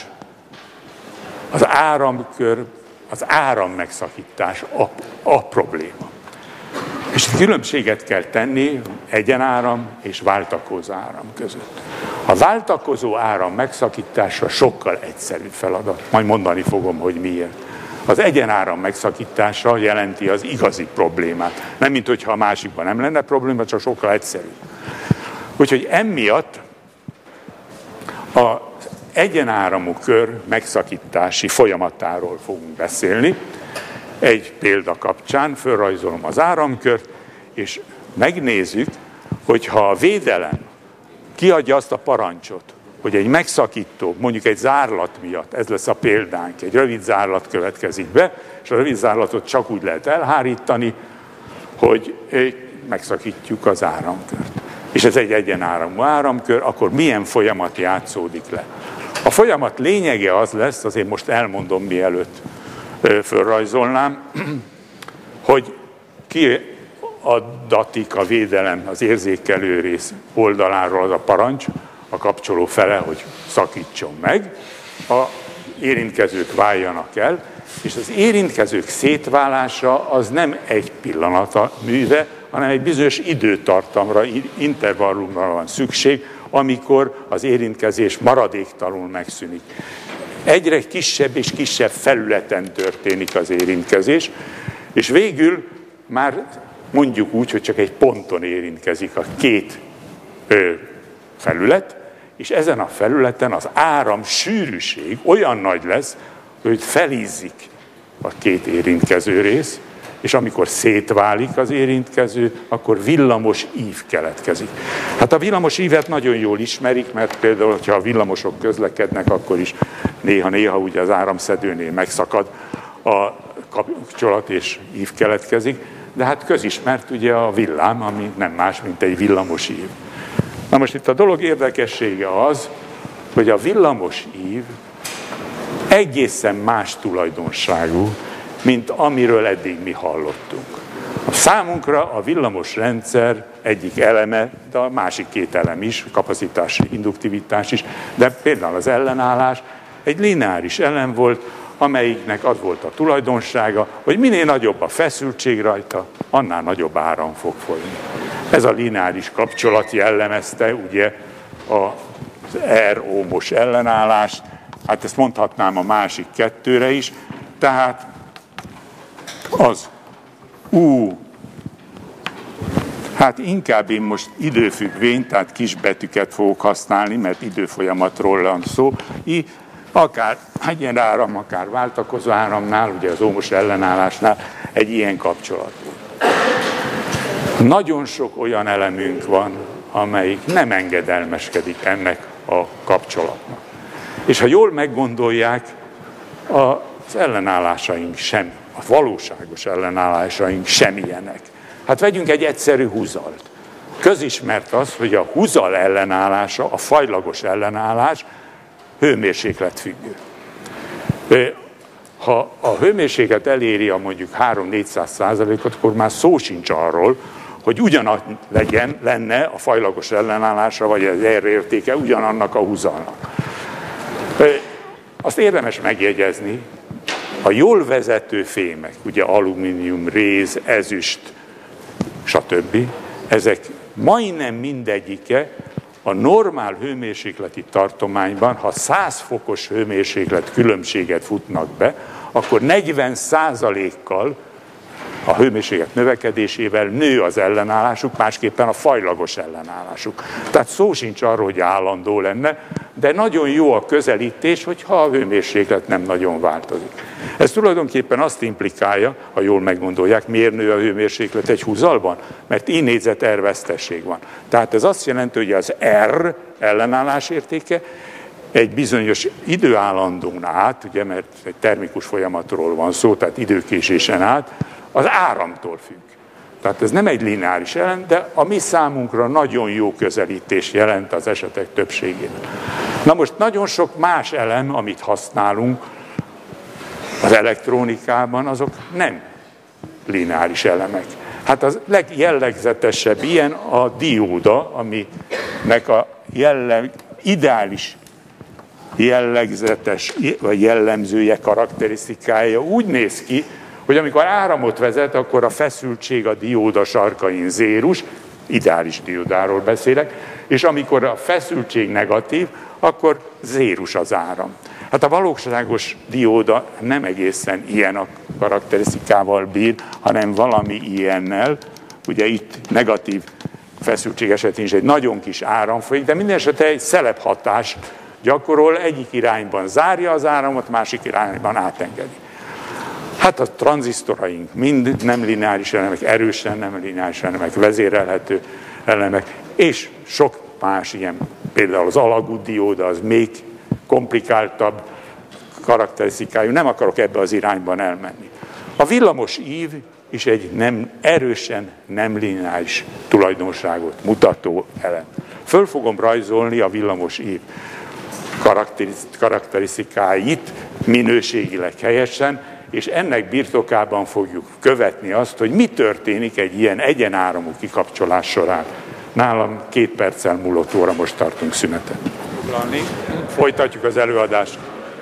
az áramkör, az áram megszakítás a, a probléma. És különbséget kell tenni egyenáram és váltakozó áram között. A váltakozó áram megszakítása sokkal egyszerűbb feladat. Majd mondani fogom, hogy miért. Az egyenáram megszakítása jelenti az igazi problémát. Nem, mint hogyha a másikban nem lenne probléma, csak sokkal egyszerűbb. Úgyhogy emiatt az egyenáramú kör megszakítási folyamatáról fogunk beszélni. Egy példa kapcsán fölrajzolom az áramkört, és megnézzük, hogyha a védelem kiadja azt a parancsot, hogy egy megszakító, mondjuk egy zárlat miatt, ez lesz a példánk, egy rövid zárlat következik be, és a rövid zárlatot csak úgy lehet elhárítani, hogy megszakítjuk az áramkört. És ez egy egyenáramú áramkör, akkor milyen folyamat játszódik le? A folyamat lényege az lesz, azért most elmondom, mielőtt fölrajzolnám, hogy kiadatik a védelem az érzékelő rész oldaláról az a parancs, a kapcsoló fele, hogy szakítson meg, a érintkezők váljanak el, és az érintkezők szétválása az nem egy pillanata műve, hanem egy bizonyos időtartamra, intervallumra van szükség, amikor az érintkezés maradéktalanul megszűnik. Egyre kisebb és kisebb felületen történik az érintkezés, és végül már mondjuk úgy, hogy csak egy ponton érintkezik a két ö, felület, és ezen a felületen az áram sűrűség olyan nagy lesz, hogy felízzik a két érintkező rész, és amikor szétválik az érintkező, akkor villamos ív keletkezik. Hát a villamos ívet nagyon jól ismerik, mert például, ha a villamosok közlekednek, akkor is néha-néha ugye az áramszedőnél megszakad a kapcsolat és ív keletkezik, de hát közismert ugye a villám, ami nem más, mint egy villamos ív. Na most itt a dolog érdekessége az, hogy a villamos ív egészen más tulajdonságú, mint amiről eddig mi hallottunk. A számunkra a villamos rendszer egyik eleme, de a másik két elem is, kapacitási, induktivitás is, de például az ellenállás egy lineáris elem volt, amelyiknek az volt a tulajdonsága, hogy minél nagyobb a feszültség rajta, annál nagyobb áram fog folyni. Ez a lineáris kapcsolat jellemezte ugye az R-ómos ellenállást, hát ezt mondhatnám a másik kettőre is, tehát az U, hát inkább én most időfüggvény, tehát kisbetűket fogok használni, mert időfolyamatról van szó, I, akár egyenáram, akár váltakozó áramnál, ugye az ómos ellenállásnál egy ilyen kapcsolat volt. Nagyon sok olyan elemünk van, amelyik nem engedelmeskedik ennek a kapcsolatnak. És ha jól meggondolják, az ellenállásaink sem, a valóságos ellenállásaink sem ilyenek. Hát vegyünk egy egyszerű húzalt. Közismert az, hogy a húzal ellenállása, a fajlagos ellenállás hőmérséklet függő. Ha a hőmérséklet eléri a mondjuk három-négyszáz százalékot, akkor már szó sincs arról, hogy ugyanaz legyen, lenne a fajlagos ellenállása, vagy az R értéke ugyanannak a húzalnak. Azt érdemes megjegyezni, a jól vezető fémek, ugye alumínium, réz, ezüst, stb., ezek majdnem mindegyike a normál hőmérsékleti tartományban, ha száz fokos hőmérséklet különbséget futnak be, akkor negyven százalékkal a hőmérséklet növekedésével nő az ellenállásuk, másképpen a fajlagos ellenállásuk. Tehát szó sincs arról, hogy állandó lenne, de nagyon jó a közelítés, hogyha a hőmérséklet nem nagyon változik. Ez tulajdonképpen azt implikálja, ha jól meggondolják, miért nő a hőmérséklet egy húzalban? Mert I négyzet R vesztesség van. Tehát ez azt jelenti, hogy az R ellenállás értéke egy bizonyos időállandón át, ugye, mert egy termikus folyamatról van szó, tehát időkésésen át, az áramtól függ. Tehát ez nem egy lineáris elem, de a mi számunkra nagyon jó közelítés jelent az esetek többségében. Na most nagyon sok más elem, amit használunk az elektronikában, azok nem lineáris elemek. Hát az legjellegzetesebb ilyen a dióda, aminek a jelleg, ideális jellegzetes, vagy jellemzője, karakterisztikája úgy néz ki, hogy amikor áramot vezet, akkor a feszültség a dióda sarkain zérus, ideális diódáról beszélek, és amikor a feszültség negatív, akkor zérus az áram. Hát a valóságos dióda nem egészen ilyen a karakterisztikával bír, hanem valami ilyennel. Ugye itt negatív feszültség esetén is egy nagyon kis áram folyik, de minden esetre egy szelephatás gyakorol, egyik irányban zárja az áramot, másik irányban átengedi. Hát a tranzisztoraink mind nem lineáris elemek, erősen nem lineáris elemek, vezérelhető elemek, és sok más ilyen, például az alagút dióda, az még komplikáltabb karakterisztikájú, nem akarok ebbe az irányban elmenni. A villamos ív is egy nem, erősen nem lineáris tulajdonságot mutató elem. Föl fogom rajzolni a villamos ív karakterisztikáit minőségileg helyesen, és ennek birtokában fogjuk követni azt, hogy mi történik egy ilyen egyenáramú kikapcsolás során. Nálam két perccel múlott óra, most tartunk szünetet. Folytatjuk az előadást.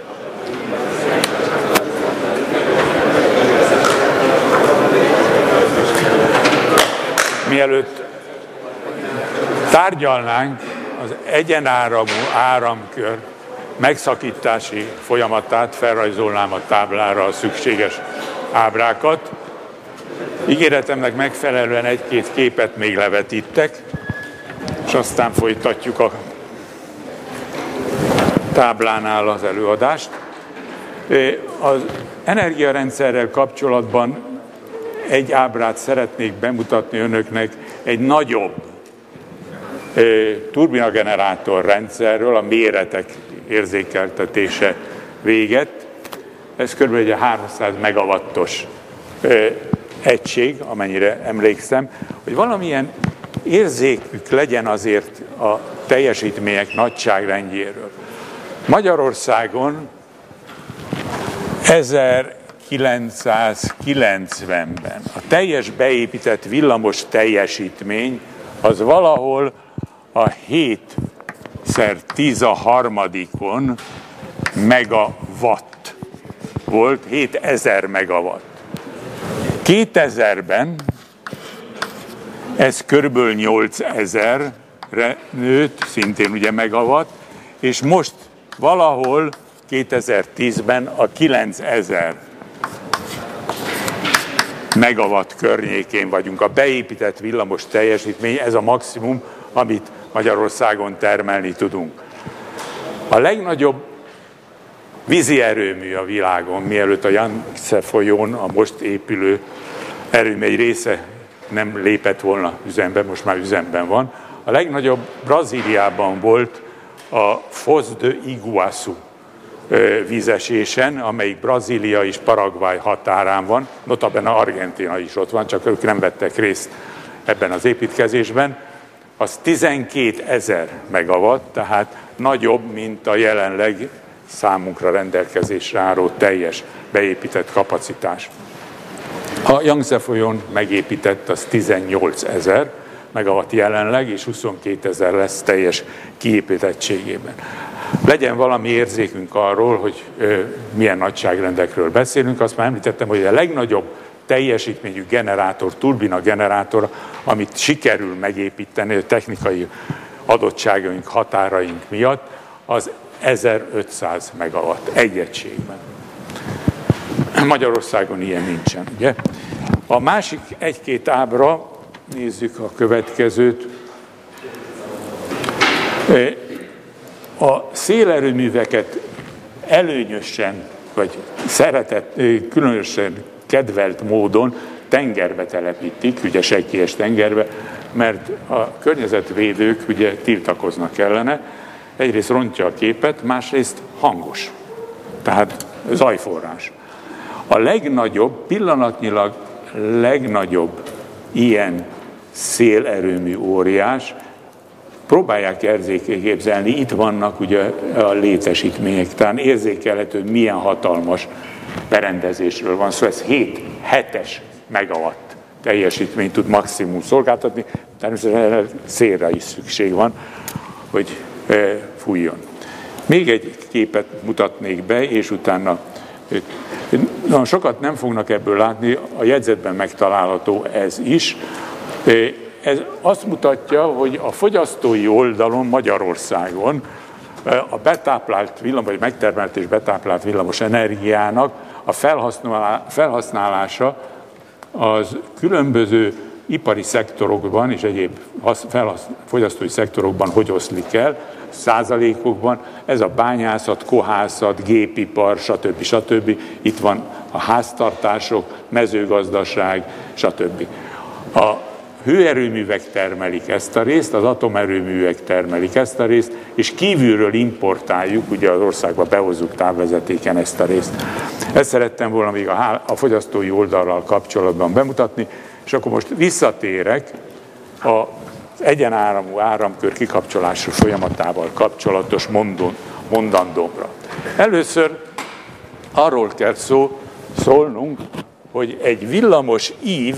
Mielőtt tárgyalnánk az egyenáramú áramkör megszakítási folyamatát, felrajzolnám a táblára a szükséges ábrákat. Ígéretemnek megfelelően egy-két képet még levetítek, és aztán folytatjuk a táblánál az előadást. Az energiarendszerrel kapcsolatban egy ábrát szeretnék bemutatni önöknek, egy nagyobb turbinagenerátor rendszerről, a méretek érzékeltetése véget. Ez kb. Egy háromszáz megawattos egység, amennyire emlékszem, hogy valamilyen érzékük legyen azért a teljesítmények nagyságrendjéről. Magyarországon ezerkilencszázkilencvenben a teljes beépített villamos teljesítmény az valahol a hét szer tíz a harmadikon megawatt volt, hétezer megawatt. kétezerben ez körülbelül nyolcezerre nőtt, szintén ugye megawatt, és most valahol kétezer-tízben a kilencezer megawatt környékén vagyunk. A beépített villamos teljesítmény, ez a maximum, amit Magyarországon termelni tudunk. A legnagyobb vízi erőmű a világon, mielőtt a Yangtze folyón a most épülő erőmű egy része nem lépett volna üzembe, most már üzemben van. A legnagyobb Brazíliában volt a Foz de Iguaçu vízesésen, amelyik Brazília és Paraguay határán van, notabene Argentína is ott van, csak ők nem vettek részt ebben az építkezésben. Az tizenkétezer megawatt, tehát nagyobb, mint a jelenleg számunkra rendelkezésre álló teljes beépített kapacitás. A Yangtze folyón megépített az tizennyolcezer megawatt jelenleg, és huszonkétezer lesz teljes kiépítettségében. Legyen valami érzékünk arról, hogy ö, milyen nagyságrendekről beszélünk. Azt már említettem, hogy a legnagyobb teljesítményű generátor, turbina generátor, amit sikerül megépíteni a technikai adottságaink, határaink miatt, az ezerötszáz megawatt egy egységben. Magyarországon ilyen nincsen, ugye? A másik egy-két ábra, nézzük a következőt. A szélerőműveket előnyösen, vagy szeretett, különösen kedvelt módon tengerbe telepítik, ugye Sekkélyes tengerbe, mert a környezetvédők ugye tiltakoznak ellene. Egyrészt rontja a képet, másrészt hangos, tehát zajforrás. A legnagyobb, pillanatnyilag legnagyobb ilyen szélerőmű óriás, próbálják érzékén képzelni, itt vannak ugye a létesítmények, talán érzékelhető, hogy milyen hatalmas berendezésről van szó, szóval ez hét hetes megawatt teljesítményt tud maximum szolgáltatni, természetesen szélre is szükség van, hogy fújjon. Még egy képet mutatnék be, és utána nagyon sokat nem fognak ebből látni, a jegyzetben megtalálható ez is. Ez azt mutatja, hogy a fogyasztói oldalon Magyarországon a betáplált villamos, vagy megtermelt és betáplált villamos energiának a felhasználása az különböző ipari szektorokban és egyéb fogyasztói szektorokban hogy oszlik el, százalékokban. Ez a bányászat, kohászat, gépipar, stb. stb. Itt van a háztartások, mezőgazdaság, stb. A hőerőművek termelik ezt a részt, az atomerőművek termelik ezt a részt, és kívülről importáljuk, ugye az országba behozzuk távvezetéken ezt a részt. Ezt szerettem volna még a, a fogyasztói oldalral kapcsolatban bemutatni, és akkor most visszatérek az egyenáramú áramkör kikapcsolása folyamatával kapcsolatos mondon, mondandómra. Először arról kell szó, szólnunk, hogy egy villamos ív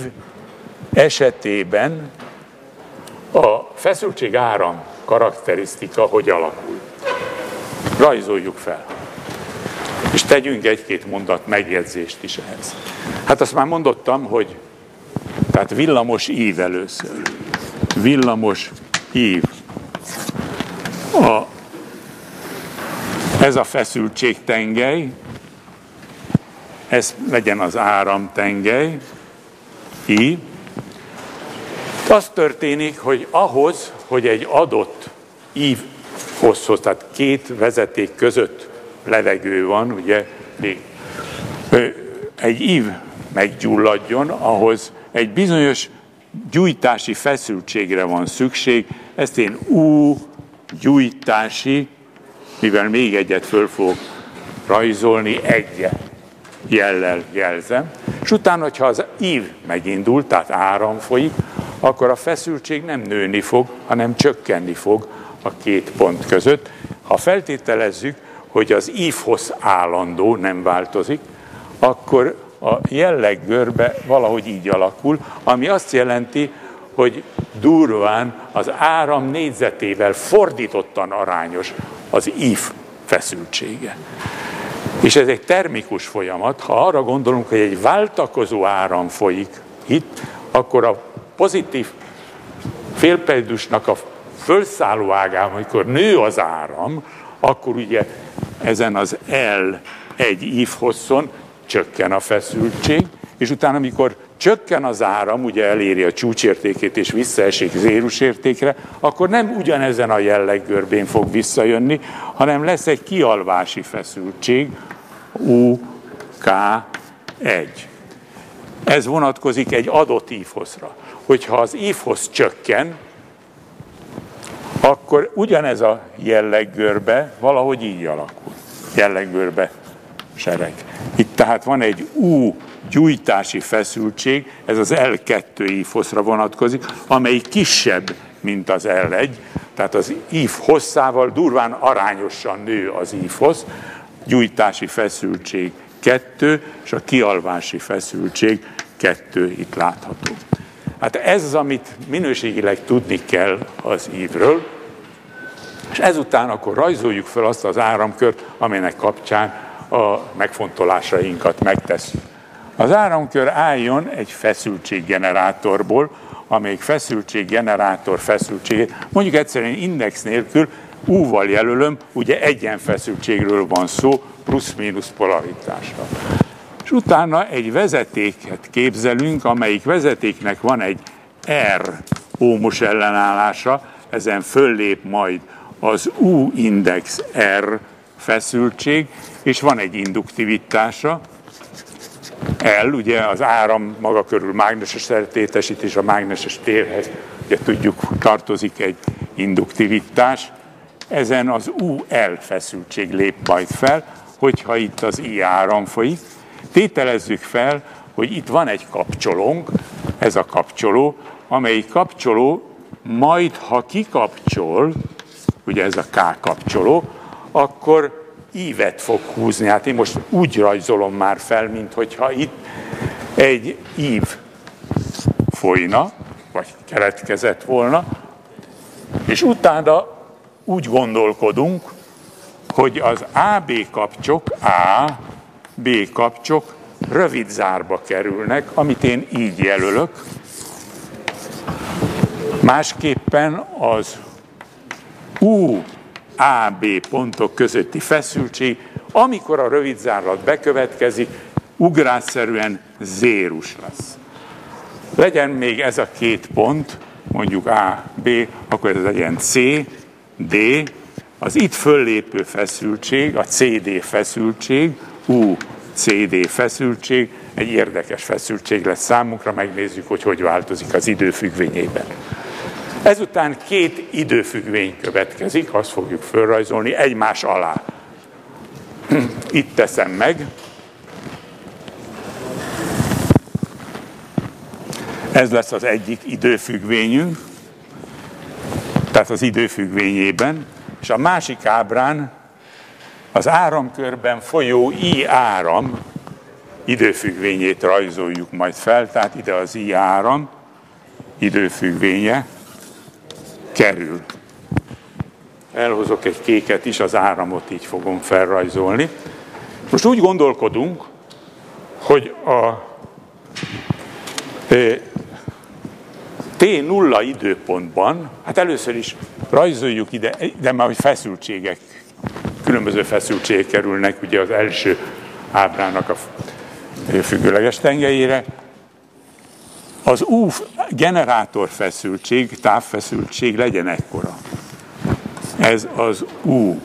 esetében a feszültség áram karakterisztika hogy alakul. Rajzoljuk fel. És tegyünk egy-két mondat megjegyzést is ehhez. Hát azt már mondottam, hogy tehát villamos ív először. Villamos ív. A, ez a feszültségtengely, ez legyen az áramtengely, I. Az történik, hogy ahhoz, hogy egy adott ív hosszhoz, tehát két vezeték között levegő van, ugye, egy ív meggyulladjon, ahhoz egy bizonyos gyújtási feszültségre van szükség, ezt én U gyújtási, mivel még egyet föl fogok rajzolni, egy jellel jelzem, és utána, hogyha az ív megindul, tehát áram folyik, akkor a feszültség nem nőni fog, hanem csökkenni fog a két pont között. Ha feltételezzük, hogy az ívhossz állandó, nem változik, akkor a jelleggörbe valahogy így alakul, ami azt jelenti, hogy durván az áram négyzetével fordítottan arányos az ív feszültsége. És ez egy termikus folyamat. Ha arra gondolunk, hogy egy váltakozó áram folyik itt, akkor a pozitív félperiódusnak a fölszálló ágában, amikor nő az áram, akkor ugye ezen az L egy ívhosszon csökken a feszültség, és utána, amikor csökken az áram, ugye eléri a csúcsértékét és visszaesik zérusértékre, akkor nem ugyanezen a jelleggörbén fog visszajönni, hanem lesz egy kialvási feszültség, U K egy. Ez vonatkozik egy adott ívhosszra. Hogyha az ívhossz csökken, akkor ugyanez a jelleggörbe valahogy így alakul. Jelleggörbe sereg. Itt tehát van egy U gyújtási feszültség, ez az L kettő ívhosszra vonatkozik, amely kisebb, mint az L egy, tehát az ív hosszával durván arányosan nő az ívhossz, gyújtási feszültség kettő, és a kialvási feszültség kettő itt látható. Hát ez az, amit minőségileg tudni kell az ívről, és ezután akkor rajzoljuk fel azt az áramkört, amelynek kapcsán a megfontolásainkat megtesszük. Az áramkör álljon egy feszültséggenerátorból, amelyik feszültséggenerátor feszültségét, mondjuk egyszerűen index nélkül U-val jelölöm, ugye egyenfeszültségről van szó, plusz-mínusz polaritásra. És utána egy vezetéket képzelünk, amelyik vezetéknek van egy R ómos ellenállása, ezen föllép majd az U-index R feszültség, és van egy induktivitása, L, ugye az áram maga körül mágneses szertétesítés, a mágneses térhez, ugye tudjuk, tartozik egy induktivitás, ezen az u el feszültség lép majd fel, hogyha itt az I áram folyik. Tételezzük fel, hogy itt van egy kapcsolónk, ez a kapcsoló, amely kapcsoló majd, ha kikapcsol, ugye ez a K kapcsoló, akkor ívet fog húzni. Hát én most úgy rajzolom már fel, mint hogyha itt egy ív folyna, vagy keletkezett volna, és utána úgy gondolkodunk, hogy az á bé kapcsok, A, B kapcsok rövid zárba kerülnek, amit én így jelölök. Másképpen az U á bé pontok közötti feszültség, amikor a rövid zárlat bekövetkezik, ugrásszerűen zérus lesz. Legyen még ez a két pont, mondjuk á bé, akkor ez legyen C, D, az itt föllépő feszültség, a cé dé feszültség, U cé dé feszültség, egy érdekes feszültség lesz számunkra, megnézzük, hogy hogy változik az időfüggvényében. Ezután két időfüggvény következik, azt fogjuk felrajzolni egymás alá. Itt teszem meg. Ez lesz az egyik időfüggvényünk, tehát az időfüggvényében, és a másik ábrán az áramkörben folyó I áram időfüggvényét rajzoljuk majd fel, tehát ide az I áram időfüggvénye kerül. Elhozok egy kéket is, az áramot így fogom felrajzolni. Most úgy gondolkodunk, hogy a té nulla időpontban, hát először is rajzoljuk ide, de már hogy feszültségek, különböző feszültségek kerülnek ugye az első ábrának a függőleges tengelyére. Az U generátor feszültség, távfeszültség legyen ekkora. Ez az U.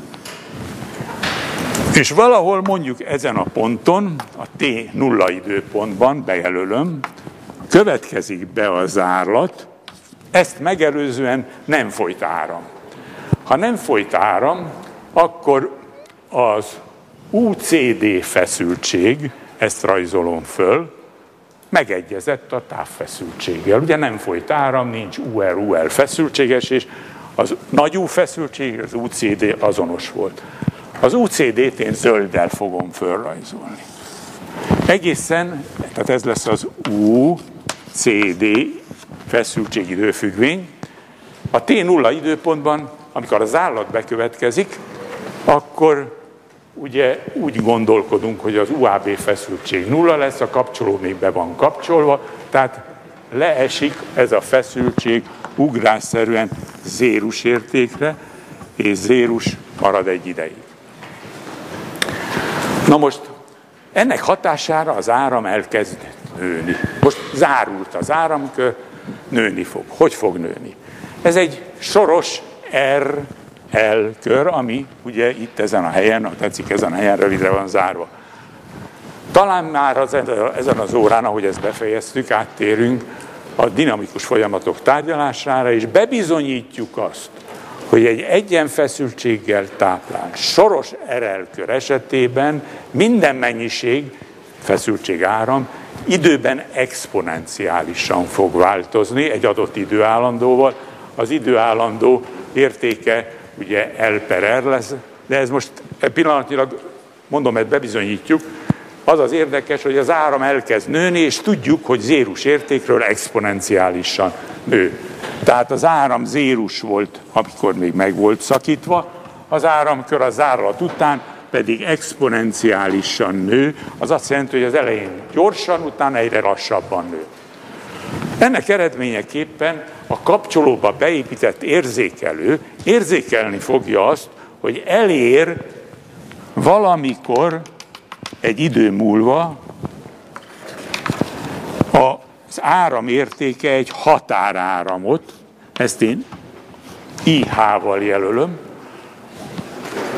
És valahol mondjuk ezen a ponton, a té nulla időpontban, bejelölöm, következik be a zárlat, ezt megelőzően nem folyt áram. Ha nem folyt áram, akkor az u cé dé feszültség, ezt rajzolom föl, megegyezett a távfeszültséggel. Ugye nem folyt áram, nincs u er u el feszültségesés, az nagy U feszültség, az u cé dé azonos volt. Az u cé dét én zölddel fogom fölrajzolni. Egészen, tehát ez lesz az u cé dé feszültség időfüggvény. A té nulla időpontban, amikor az zárlat bekövetkezik, akkor ugye úgy gondolkodunk, hogy az u á bé feszültség nulla lesz, a kapcsoló még be van kapcsolva, tehát leesik ez a feszültség ugrásszerűen zérus értékre, és zérus marad egy ideig. Na most ennek hatására az áram elkezd nőni. Most zárult az áramkör, nőni fog. Hogy fog nőni? Ez egy soros R L kör, ami ugye itt ezen a helyen, ha tetszik, ezen a helyen rövidre van zárva. Talán már az, ezen az órán, ahogy ezt befejeztük, áttérünk a dinamikus folyamatok tárgyalására, és bebizonyítjuk azt, hogy egy egyenfeszültséggel táplált soros R L kör esetében minden mennyiség, feszültség áram, időben exponenciálisan fog változni egy adott időállandóval. Az időállandó értéke ugye L per R lesz, de ez most pillanatnyilag, mondom, ezt bebizonyítjuk. Az az érdekes, hogy az áram elkezd nőni, és tudjuk, hogy zérus értékről exponenciálisan nő. Tehát az áram zérus volt, amikor még meg volt szakítva, az áramkör a zárlat után pedig exponenciálisan nő, az azt jelenti, hogy az elején gyorsan, utána egyre lassabban nő. Ennek eredményeképpen a kapcsolóba beépített érzékelő érzékelni fogja azt, hogy elér valamikor egy idő múlva az áram értéke egy határáramot, ezt én i há-val jelölöm,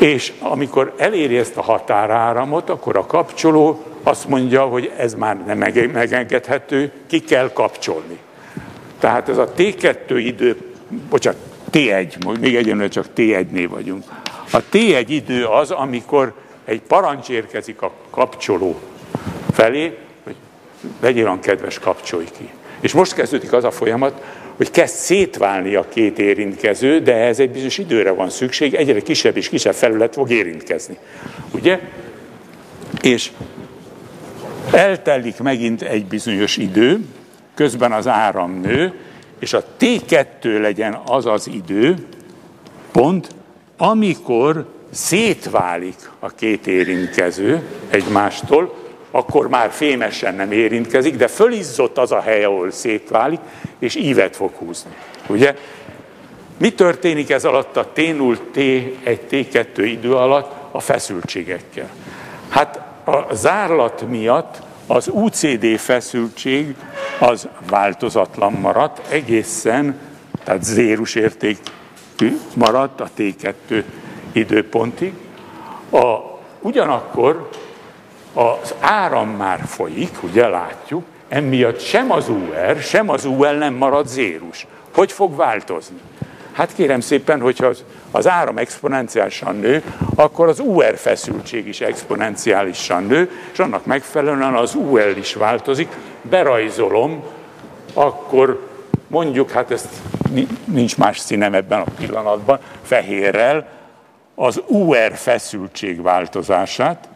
És amikor eléri ezt a határáramot, akkor a kapcsoló azt mondja, hogy ez már nem megengedhető, ki kell kapcsolni. Tehát ez a té kettő idő, bocsánat, té egy, még egyenlően csak té egynél vagyunk. A té egy idő az, amikor egy parancs érkezik a kapcsoló felé, hogy legyél olyan kedves, kapcsolj ki. És most kezdődik az a folyamat, hogy kezd szétválni a két érintkező, de ez egy bizonyos időre van szükség, egyre kisebb és kisebb felület fog érintkezni. Ugye? És eltelik megint egy bizonyos idő, közben az áram nő, és a té kettő legyen az az idő, pont, amikor szétválik a két érintkező egymástól, akkor már fémesen nem érintkezik, de fölizzott az a hely, ahol szétválik, és ívet fog húzni. Ugye? Mi történik ez alatt a té null, té egy, té kettő idő alatt a feszültségekkel? Hát a zárlat miatt az u cé dé feszültség az változatlan maradt, egészen, tehát zérus értékű maradt a té kettő időpontig. A, ugyanakkor az áram már folyik, ugye látjuk, emiatt sem az u er, sem az u el nem marad zérus. Hogy fog változni? Hát kérem szépen, hogyha az, az áram exponenciálisan nő, akkor az u er feszültség is exponenciálisan nő, és annak megfelelően az u el is változik. Berajzolom, akkor mondjuk, hát ezt nincs más színem ebben a pillanatban, fehérrel, az u er feszültség változását,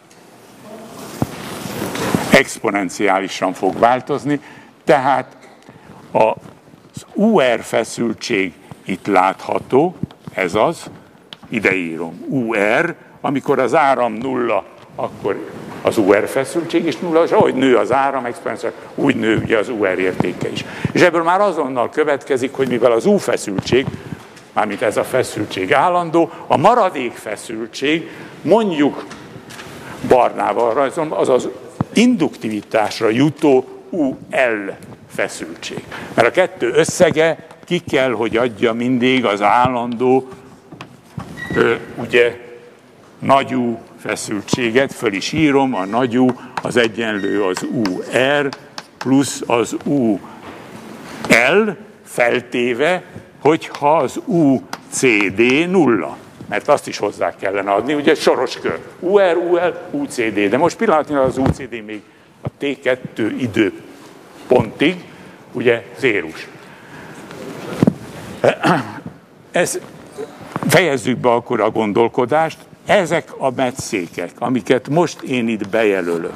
exponenciálisan fog változni, tehát az u er feszültség itt látható, ez az, ide írom, u er, amikor az áram nulla, akkor az u er feszültség is nulla, és ahogy nő az áram exponenciálisan, úgy nő ugye az u er értéke is. És ebből már azonnal következik, hogy mivel az U feszültség, mármint ez a feszültség állandó, a maradék feszültség, mondjuk barnával rajzolom, az az induktivitásra jutó u el feszültség. Mert a kettő összege ki kell, hogy adja mindig az állandó, ö, ugye, nagy U feszültséget, föl is írom, a nagy U az egyenlő az u er plusz az u el, feltéve, hogyha az u cé dé nulla. Mert azt is hozzá kellene adni, ugye soros kör. u er, u el, u cé dé. De most pillanatnyilag az u cé dé még a té kettő időpontig, ugye zérus. Ez, fejezzük be akkor a gondolkodást. Ezek a metszékek, amiket most én itt bejelölök,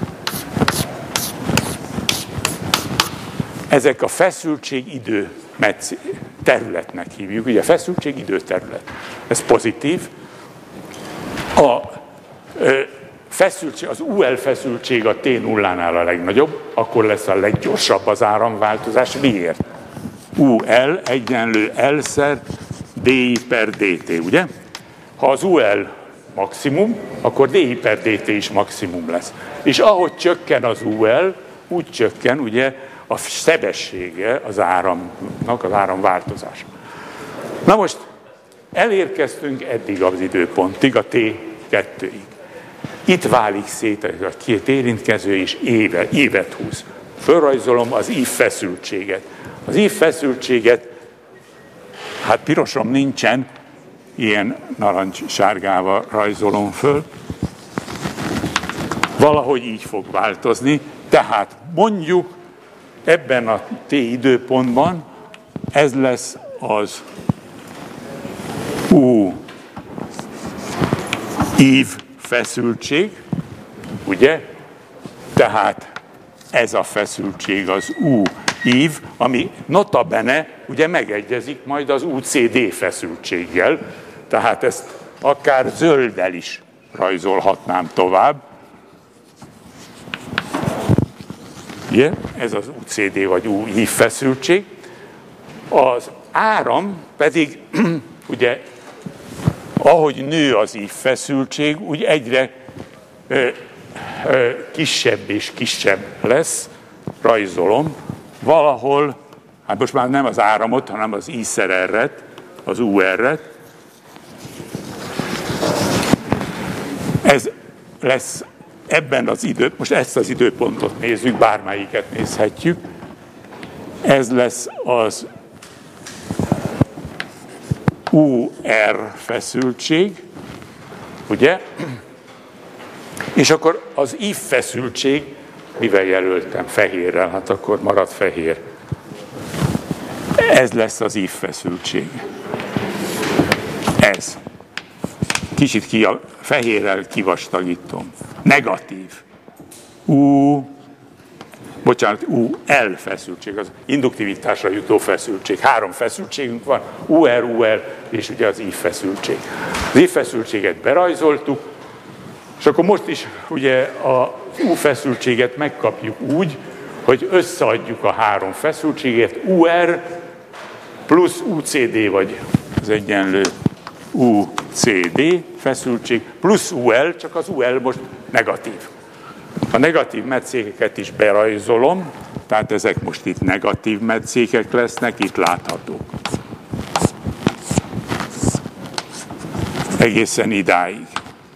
ezek a feszültség idő területnek hívjuk, ugye feszültség időterület. Ez pozitív. A ö, feszültség, az u el feszültség a té nullánál a legnagyobb, akkor lesz a leggyorsabb az áramváltozás. Miért? u el egyenlő L-szer di per dt, ugye? Ha az u el maximum, akkor di per dt is maximum lesz. És ahogy csökken az u el, úgy csökken ugye a sebessége az áramnak, az áramváltozása. Na most elérkeztünk eddig az időpontig, a té kettőig. Itt válik szét a két érintkező, és éve, évet húz. Fölrajzolom az ív feszültséget. Az ív feszültséget, hát pirosom nincsen, ilyen narancssárgával rajzolom föl. Valahogy így fog változni, tehát mondjuk ebben a t időpontban ez lesz az U ív feszültség, ugye? Tehát ez a feszültség az U ív, ami nota bene ugye megegyezik majd az u cé dé feszültséggel, tehát ezt akár zölddel is rajzolhatnám tovább. Ugye? Ez az u cé dé vagy u ív feszültség. Az áram pedig ugye ahogy nő az ív feszültség, úgy egyre ö, ö, kisebb és kisebb lesz, rajzolom, valahol, hát most már nem az áramot, hanem az I-szer R-et, az u er-et. Ez lesz ebben az idő, most ezt az időpontot nézzük, bármelyiket nézhetjük. Ez lesz az u er feszültség, ugye? És akkor az if feszültség, mivel jelöltem? Fehérrel, hát akkor marad fehér. Ez lesz az if feszültség. Ez. Kicsit ki a fehérrel kivastagítom. Negatív. U, bocsánat, u el feszültség, az induktivitásra jutó feszültség. Három feszültségünk van, u er, u el és ugye az if feszültség. Az if feszültséget berajzoltuk, és akkor most is ugye az U feszültséget megkapjuk úgy, hogy összeadjuk a három feszültséget, u er plusz u cé dé, vagy az egyenlő u cé dé feszültség, plusz u el, csak az u el most negatív. A negatív metszékeket is berajzolom, tehát ezek most itt negatív metszékek lesznek, itt láthatók. Egészen idáig.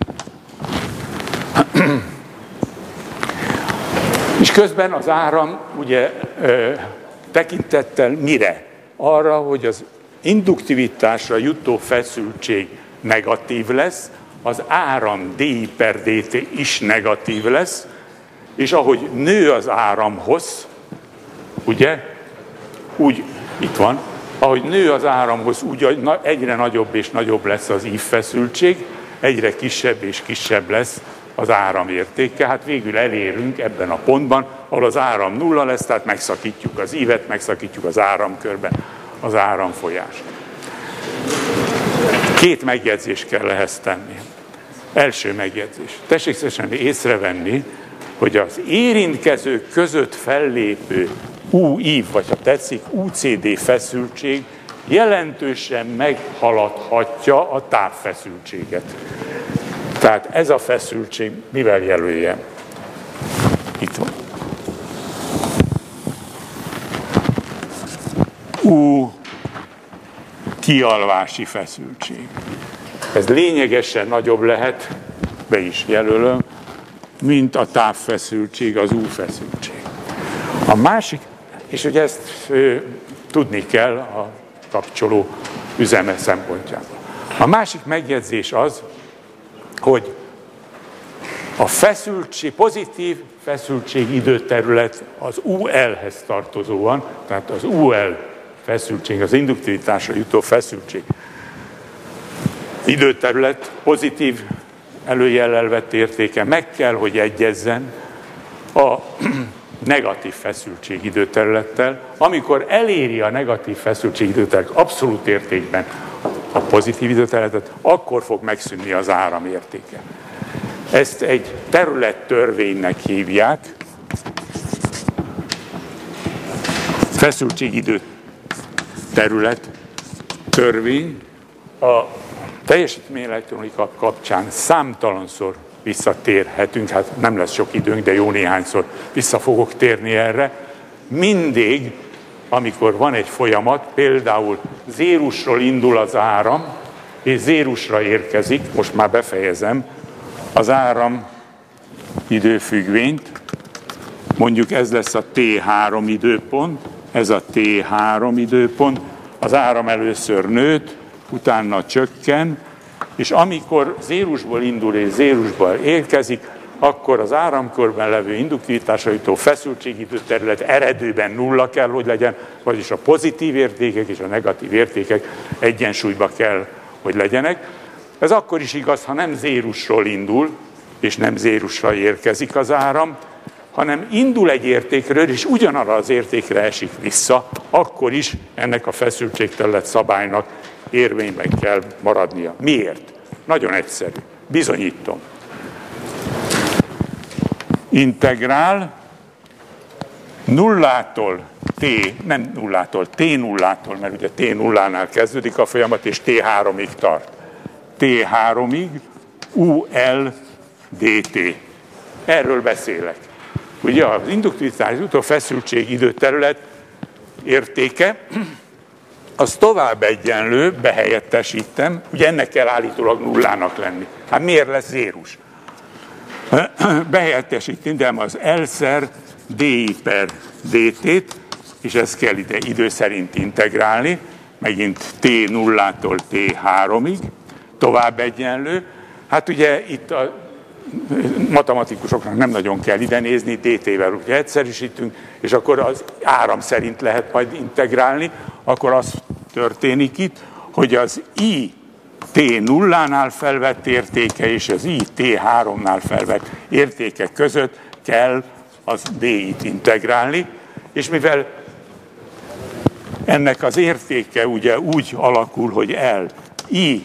És közben az áram ugye ö, tekintettel mire? Arra, hogy az induktivitásra jutó feszültség negatív lesz, az áram dI per dt is negatív lesz, és ahogy nő az áramhossz, ugye, úgy, itt van, ahogy nő az áramhossz, úgy egyre nagyobb és nagyobb lesz az if feszültség, egyre kisebb és kisebb lesz az áramértéke. Hát végül elérünk ebben a pontban, ahol az áram nulla lesz, tehát megszakítjuk az ívet, megszakítjuk az áramkörben az áramfolyást. Két megjegyzést kell ehhez tenni. Első megjegyzés. Tessék szívesen észrevenni, hogy az érintkezők között fellépő u-ív, vagy ha tetszik, u cé dé feszültség jelentősen meghaladhatja a távfeszültséget. Tehát ez a feszültség mivel jelöljem? Itt van. U kialvási feszültség. Ez lényegesen nagyobb lehet, be is jelölöm, mint a távfeszültség, az U feszültség. A másik, és ugye ezt ö, tudni kell a kapcsoló üzeme szempontjából. A másik megjegyzés az, hogy a feszültség, pozitív feszültség időterület az u elhez tartozóan, tehát az u el feszültség, az induktivitásra jutó feszültség időterület pozitív előjellel vett értéke meg kell, hogy egyezzen a negatív feszültség időterülettel. Amikor eléri a negatív feszültség időterület abszolút értékben a pozitív időterületet, akkor fog megszűnni az áramértéke. Ezt egy területtörvénynek hívják, feszültségidő terület törvény. A teljesítményelektronika kapcsán számtalanszor visszatérhetünk, hát nem lesz sok időnk, de jó néhányszor vissza fogok térni erre. Mindig, amikor van egy folyamat, például zérusról indul az áram, és zérusra érkezik, most már befejezem, az áram időfüggvényt, mondjuk ez lesz a té három időpont, ez a té három időpont, az áram először nőtt, utána csökken, és amikor zérusból indul és zérusból érkezik, akkor az áramkörben levő induktivitásra jutó feszültségidőterület eredőben nulla kell, hogy legyen, vagyis a pozitív értékek és a negatív értékek egyensúlyba kell, hogy legyenek. Ez akkor is igaz, ha nem zérusról indul, és nem zérusra érkezik az áram, hanem indul egy értékről, és ugyanarra az értékre esik vissza, akkor is ennek a feszültségterület szabálynak érvényben kell maradnia. Miért? Nagyon egyszerű. Bizonyítom. Integrál nullától t, nem nullától, té nullától, mert ugye té nullánál kezdődik a folyamat, és té háromig tart. té háromig u el dt. Erről beszélek. Ugye az induktivitás jutó feszültség időterület értéke, az tovább egyenlő, behelyettesítem, ugye ennek kell állítólag nullának lenni. Hát miért lesz zérus? behelyettesíteni az L-szer di per dt-t, és ezt kell ide idő szerint integrálni, megint t nullától t háromig, tovább egyenlő. Hát ugye itt a matematikusoknak nem nagyon kell ide nézni, dt-vel ugye egyszerűsítünk, és akkor az áram szerint lehet majd integrálni, akkor az történik itt, hogy az i t nullánál felvett értéke és az i t háromnál felvett értéke között kell az di-t integrálni, és mivel ennek az értéke ugye úgy alakul, hogy L i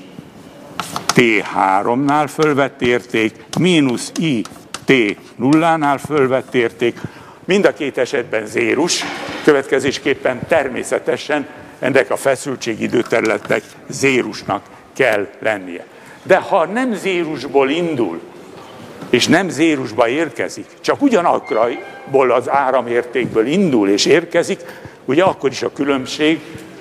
t háromnál fölvett érték, mínusz i t nullánál fölvett érték, mind a két esetben zérus, következésképpen természetesen ennek a feszültségidőterületnek zérusnak kell lennie. De ha nem zérusból indul, és nem zérusba érkezik, csak ugyanakkorból az áramértékből indul és érkezik, ugye akkor is a különbség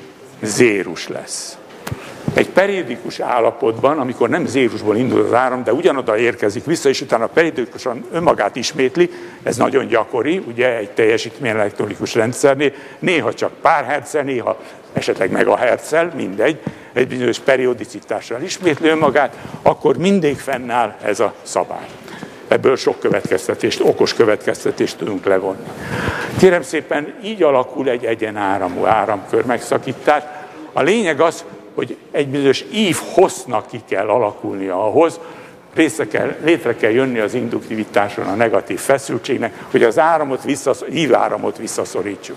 zérus lesz. Egy periódikus állapotban, amikor nem zérusból indul az áram, de ugyanoda érkezik vissza, és utána periódikusan önmagát ismétli, ez nagyon gyakori, ugye egy teljesítményelektronikus rendszernél, néha csak pár herccel, néha esetleg megaherccel, mindegy, egy bizonyos periodicitással ismétli önmagát, akkor mindig fennáll ez a szabály. Ebből sok következtetést, okos következtetést tudunk levonni. Kérem szépen, így alakul egy egyenáramú áramkör megszakítás. A lényeg az, hogy egy bizonyos ív hossznak ki kell alakulnia ahhoz, részre kell, létre kell jönni az induktivitáson a negatív feszültségnek, hogy az áramot visszaszor, íváramot visszaszorítsuk.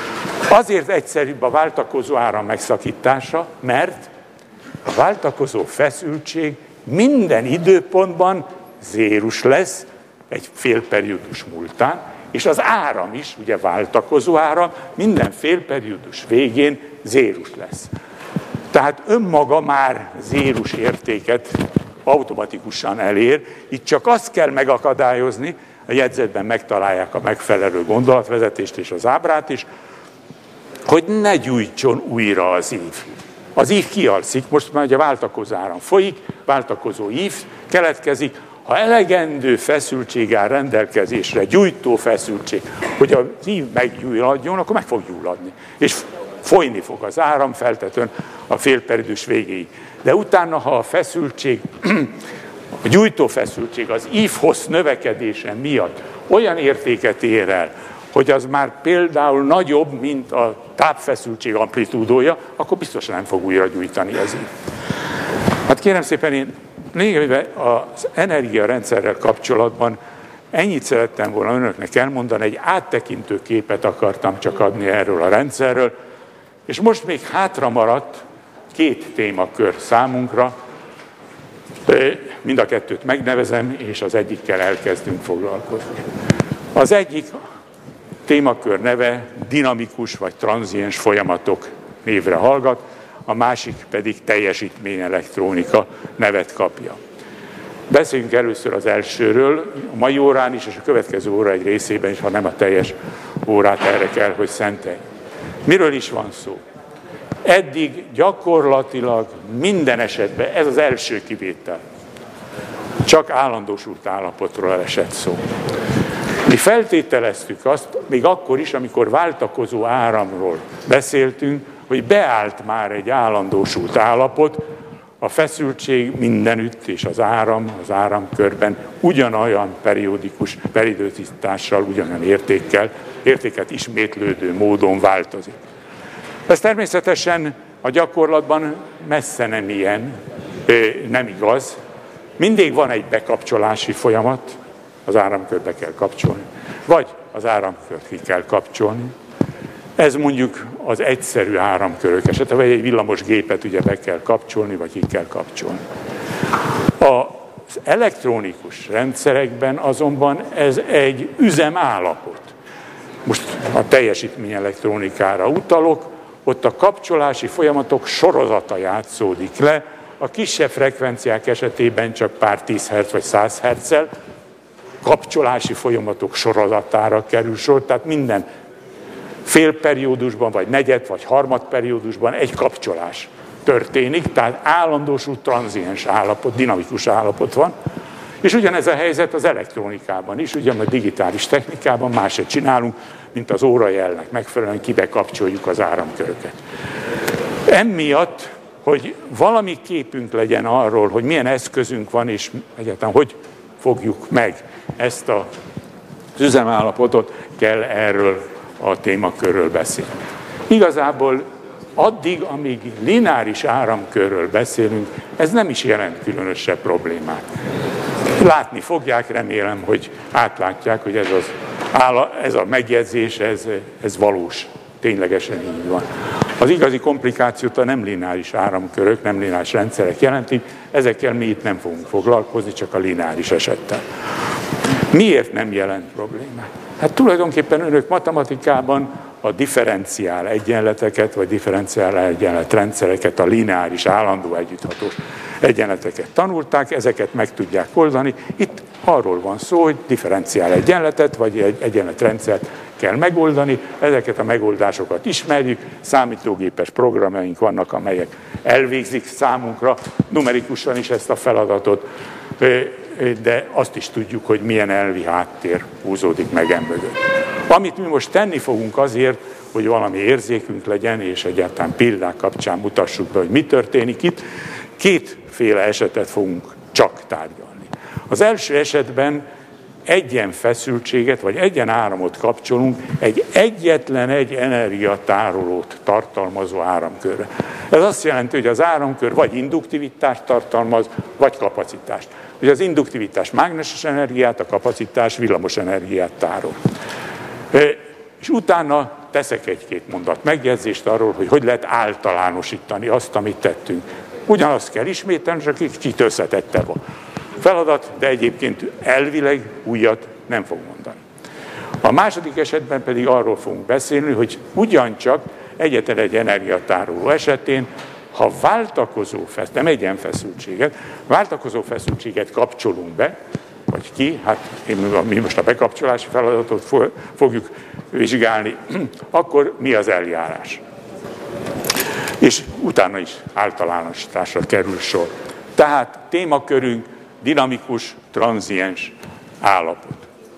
Azért egyszerűbb a váltakozó áram megszakítása, mert a váltakozó feszültség minden időpontban zérus lesz egy félperiódus múltán, és az áram is, ugye váltakozó áram, minden félperiódus végén zérus lesz. Tehát önmaga már zérus értéket automatikusan elér, itt csak azt kell megakadályozni, a jegyzetben megtalálják a megfelelő gondolatvezetést és az ábrát is, hogy ne gyújtson újra az ív. Az ív kialszik, most már ugye váltakozó áram folyik, váltakozó ív keletkezik, ha elegendő feszültség áll rendelkezésre, gyújtó feszültség, hogy az ív meggyulladjon, akkor meg fog gyulladni. És folyni fog az áram feltetően a félperiódus végéig. De utána, ha a feszültség, a gyújtó feszültség az ív hossz növekedése miatt olyan értéket ér el, hogy az már például nagyobb, mint a tápfeszültség amplitúdója, akkor biztosan nem fog újra gyújtani az ív. Hát kérem szépen, én lényegében az energiarendszerrel kapcsolatban ennyit szerettem volna önöknek elmondani, egy áttekintő képet akartam csak adni erről a rendszerről, és most még hátra maradt két témakör számunkra, mind a kettőt megnevezem, és az egyikkel elkezdünk foglalkozni. Az egyik témakör neve dinamikus vagy tranziens folyamatok névre hallgat, a másik pedig teljesítményelektronika nevet kapja. Beszéljünk először az elsőről, a mai órán is, és a következő óra egy részében is, ha nem a teljes órát erre kell, hogy szentelj. Miről is van szó? Eddig gyakorlatilag minden esetben, ez az első kivétel, csak állandósult állapotról esett szó. Mi feltételeztük azt, még akkor is, amikor váltakozó áramról beszéltünk, hogy beállt már egy állandósult állapot, a feszültség mindenütt és az áram, az áramkörben ugyanolyan periódikus periodicitással, ugyanolyan értékkel, értéket ismétlődő módon változik. Ez természetesen a gyakorlatban messze nem ilyen, nem igaz. Mindig van egy bekapcsolási folyamat, az áramkörbe kell kapcsolni, vagy az áramkört ki kell kapcsolni. Ez mondjuk az egyszerű áramkörök esete, vagy egy villamos gépet ugye be kell kapcsolni, vagy ki kell kapcsolni. Az elektronikus rendszerekben azonban ez egy üzemállapot. Most a teljesítményelektronikára utalok, ott a kapcsolási folyamatok sorozata játszódik le, a kisebb frekvenciák esetében csak pár tíz hertz vagy száz hertzel kapcsolási folyamatok sorozatára kerül sor, tehát minden félperiódusban, vagy negyed, vagy harmadperiódusban egy kapcsolás történik, tehát állandósult tranziens állapot, dinamikus állapot van, És ugyanez a helyzet az elektronikában is, ugye a digitális technikában mást csinálunk, mint az órajelnek megfelelően kibekapcsoljuk az áramköröket. Emiatt, hogy valami képünk legyen arról, hogy milyen eszközünk van, és egyáltalán hogy fogjuk meg ezt az üzemállapotot, kell erről a témakörről beszélni. Igazából addig, amíg lineáris áramkörről beszélünk, ez nem is jelent különösebb problémát. Látni fogják, remélem, hogy átlátják, hogy ez, az, ez a megjegyzés, ez, ez valós, ténylegesen így van. Az igazi komplikációt a nem lineáris áramkörök, nem lineáris rendszerek jelentik, ezekkel mi itt nem fogunk foglalkozni, csak a lineáris esettel. Miért nem jelent problémát? Hát tulajdonképpen önök matematikában a differenciál egyenleteket, vagy differenciál egyenletrendszereket, a lineáris állandó együtthatós egyenleteket tanulták, ezeket meg tudják oldani. Itt arról van szó, hogy differenciál egyenletet, vagy egy egyenletrendszert kell megoldani, ezeket a megoldásokat ismerjük, számítógépes programjaink vannak, amelyek elvégzik számunkra numerikusan is ezt a feladatot, de azt is tudjuk, hogy milyen elvi háttér húzódik meg emögött. Amit mi most tenni fogunk azért, hogy valami érzékünk legyen, és egyáltalán példák kapcsán mutassuk be, hogy mi történik itt, kétféle esetet fogunk csak tárgyalni. Az első esetben egyen feszültséget, vagy egyen áramot kapcsolunk egy egyetlen egy energiatárolót tartalmazó áramkörre. Ez azt jelenti, hogy az áramkör vagy induktivitást tartalmaz, vagy kapacitást. Ugye az induktivitás mágneses energiát, a kapacitás villamos energiát tárol. És utána teszek egy-két mondat megjegyzést arról, hogy hogy lehet általánosítani azt, amit tettünk. Ugyanazt kell ismételni, csak kicsit összetette a feladat, de egyébként elvileg újat nem fog mondani. A második esetben pedig arról fogunk beszélni, hogy ugyancsak egyetlen egy energiatároló esetén, ha váltakozó feszültséget, nem egyenfeszültséget, váltakozó feszültséget kapcsolunk be, vagy ki, hát én, mi most a bekapcsolási feladatot fogjuk vizsgálni, akkor mi az eljárás? És utána is általánosításra kerül sor. Tehát témakörünk dinamikus, tranziens állapot.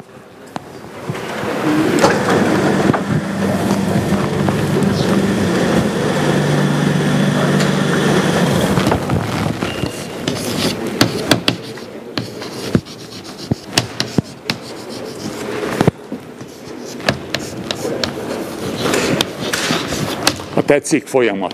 Ha tetszik, folyamat.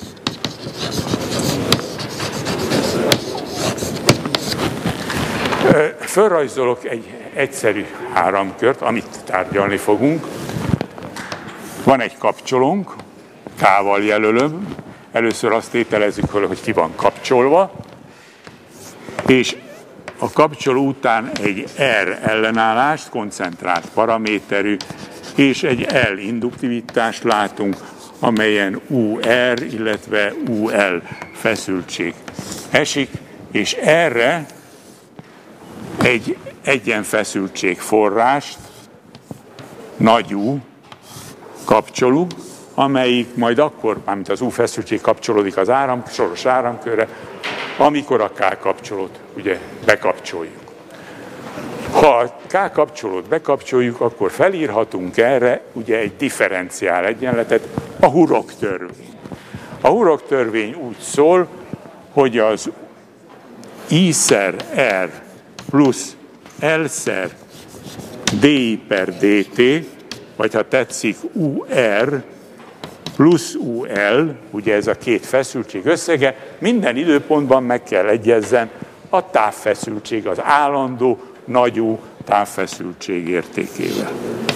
Fölrajzolok egy egyszerű áramkört, amit tárgyalni fogunk. Van egy kapcsolónk, K-val jelölöm. Először azt tételezzük, hogy ki van kapcsolva, és a kapcsoló után egy R ellenállást, koncentrált paraméterű, és egy L induktivitást látunk, amelyen u er, illetve u el feszültség esik, és erre egy egyenfeszültség forrást, nagy U kapcsolunk, amelyik majd akkor, mármint az U feszültség kapcsolódik az áram, soros áramkörre, amikor a K kapcsolót ugye bekapcsoljuk. Ha a K kapcsolót bekapcsoljuk, akkor felírhatunk erre ugye egy differenciál egyenletet, a Hurok törvény. A Hurok törvény úgy szól, hogy az I-szer R plusz L-szer dI per dt, vagy ha tetszik u er plusz u el, ugye ez a két feszültség összege, minden időpontban meg kell egyezzen a távfeszültség, az állandó, nagy U távfeszültség értékével.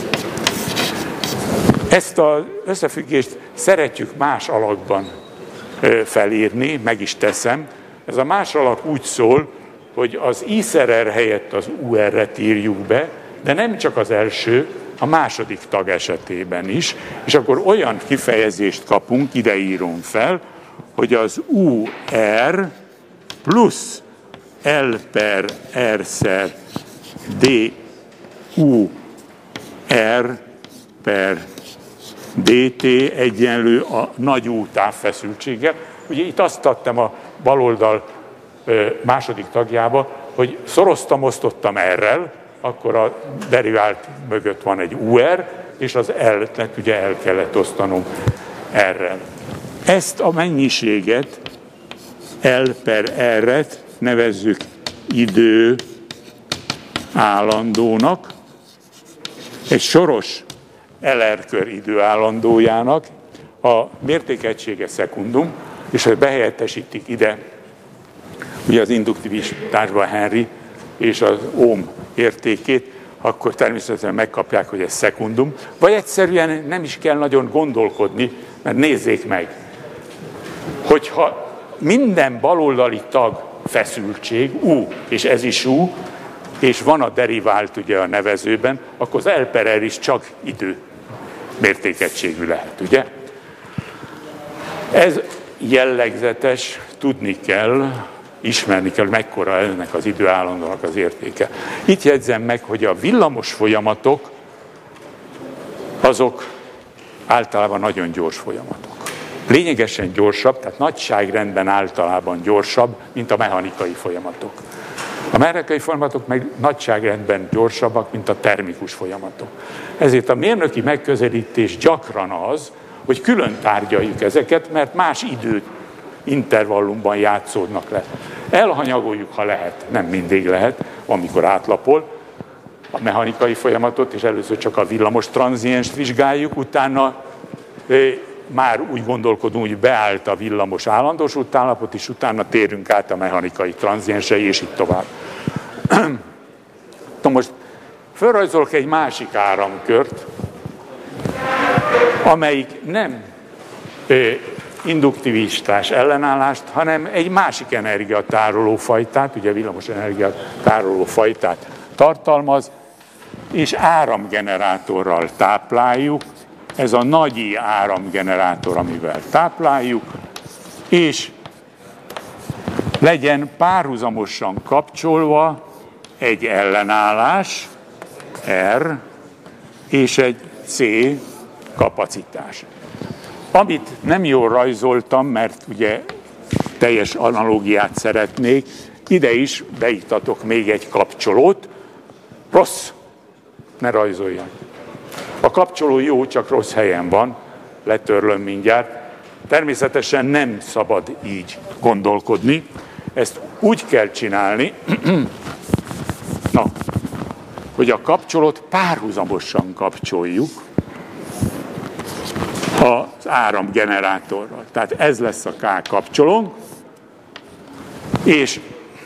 Ezt az összefüggést szeretjük más alakban felírni, meg is teszem. Ez a más alak úgy szól, hogy az I-szer R helyett az u er-et írjuk be, de nem csak az első, a második tag esetében is, és akkor olyan kifejezést kapunk, ide írom fel, hogy az u er plusz L per R-szer d u er per dt egyenlő a nagy U távfeszültséggel. Ugye itt azt adtam a baloldal második tagjába, hogy szoroztam, osztottam R-rel, akkor a derivált mögött van egy u er, és az L-et ugye el kellett osztanom R-rel. Ezt a mennyiséget, L per R-et nevezzük idő állandónak, egy soros el er kör időállandójának, a mértékegysége szekundum, és ha behelyettesítik ide, ugye az induktivitásban Henry és az Ohm értékét, akkor természetesen megkapják, hogy ez szekundum, vagy egyszerűen nem is kell nagyon gondolkodni, mert nézzék meg, hogyha minden baloldali tag feszültség, U, és ez is U, és van a derivált ugye a nevezőben, akkor az L per R is csak idő mértékegységű lehet, ugye? Ez jellegzetes, tudni kell, ismerni kell, mekkora ennek az időállandónak az értéke. Itt jegyzem meg, hogy a villamos folyamatok, azok általában nagyon gyors folyamatok. Lényegesen gyorsabb, tehát nagyságrendben általában gyorsabb, mint a mechanikai folyamatok. A mechanikai folyamatok meg nagyságrendben gyorsabbak, mint a termikus folyamatok. Ezért a mérnöki megközelítés gyakran az, hogy külön tárgyaljuk ezeket, mert más időt intervallumban játszódnak le. Elhanyagoljuk, ha lehet, nem mindig lehet, amikor átlapol a mechanikai folyamatot, és először csak a villamos tranzienst vizsgáljuk, utána e, már úgy gondolkodunk, hogy beállt a villamos állandósult állapot, és utána térünk át a mechanikai tranziensre, és így tovább. Na most felrajzolok egy másik áramkört, amelyik nem e, induktivitás ellenállást, hanem egy másik energiatároló fajtát, ugye villamos energiatároló fajtát tartalmaz, és áramgenerátorral tápláljuk, ez a nagy I áramgenerátor, amivel tápláljuk, és legyen párhuzamosan kapcsolva egy ellenállás, R, és egy C kapacitás. Amit nem jól rajzoltam, mert ugye teljes analógiát szeretnék, ide is beiktatok még egy kapcsolót. Rossz, ne rajzolják. A kapcsoló jó, csak rossz helyen van, letörlöm mindjárt. Természetesen nem szabad így gondolkodni, ezt úgy kell csinálni, na, hogy a kapcsolót párhuzamosan kapcsoljuk az áramgenerátorral. Tehát ez lesz a K kapcsolónk, és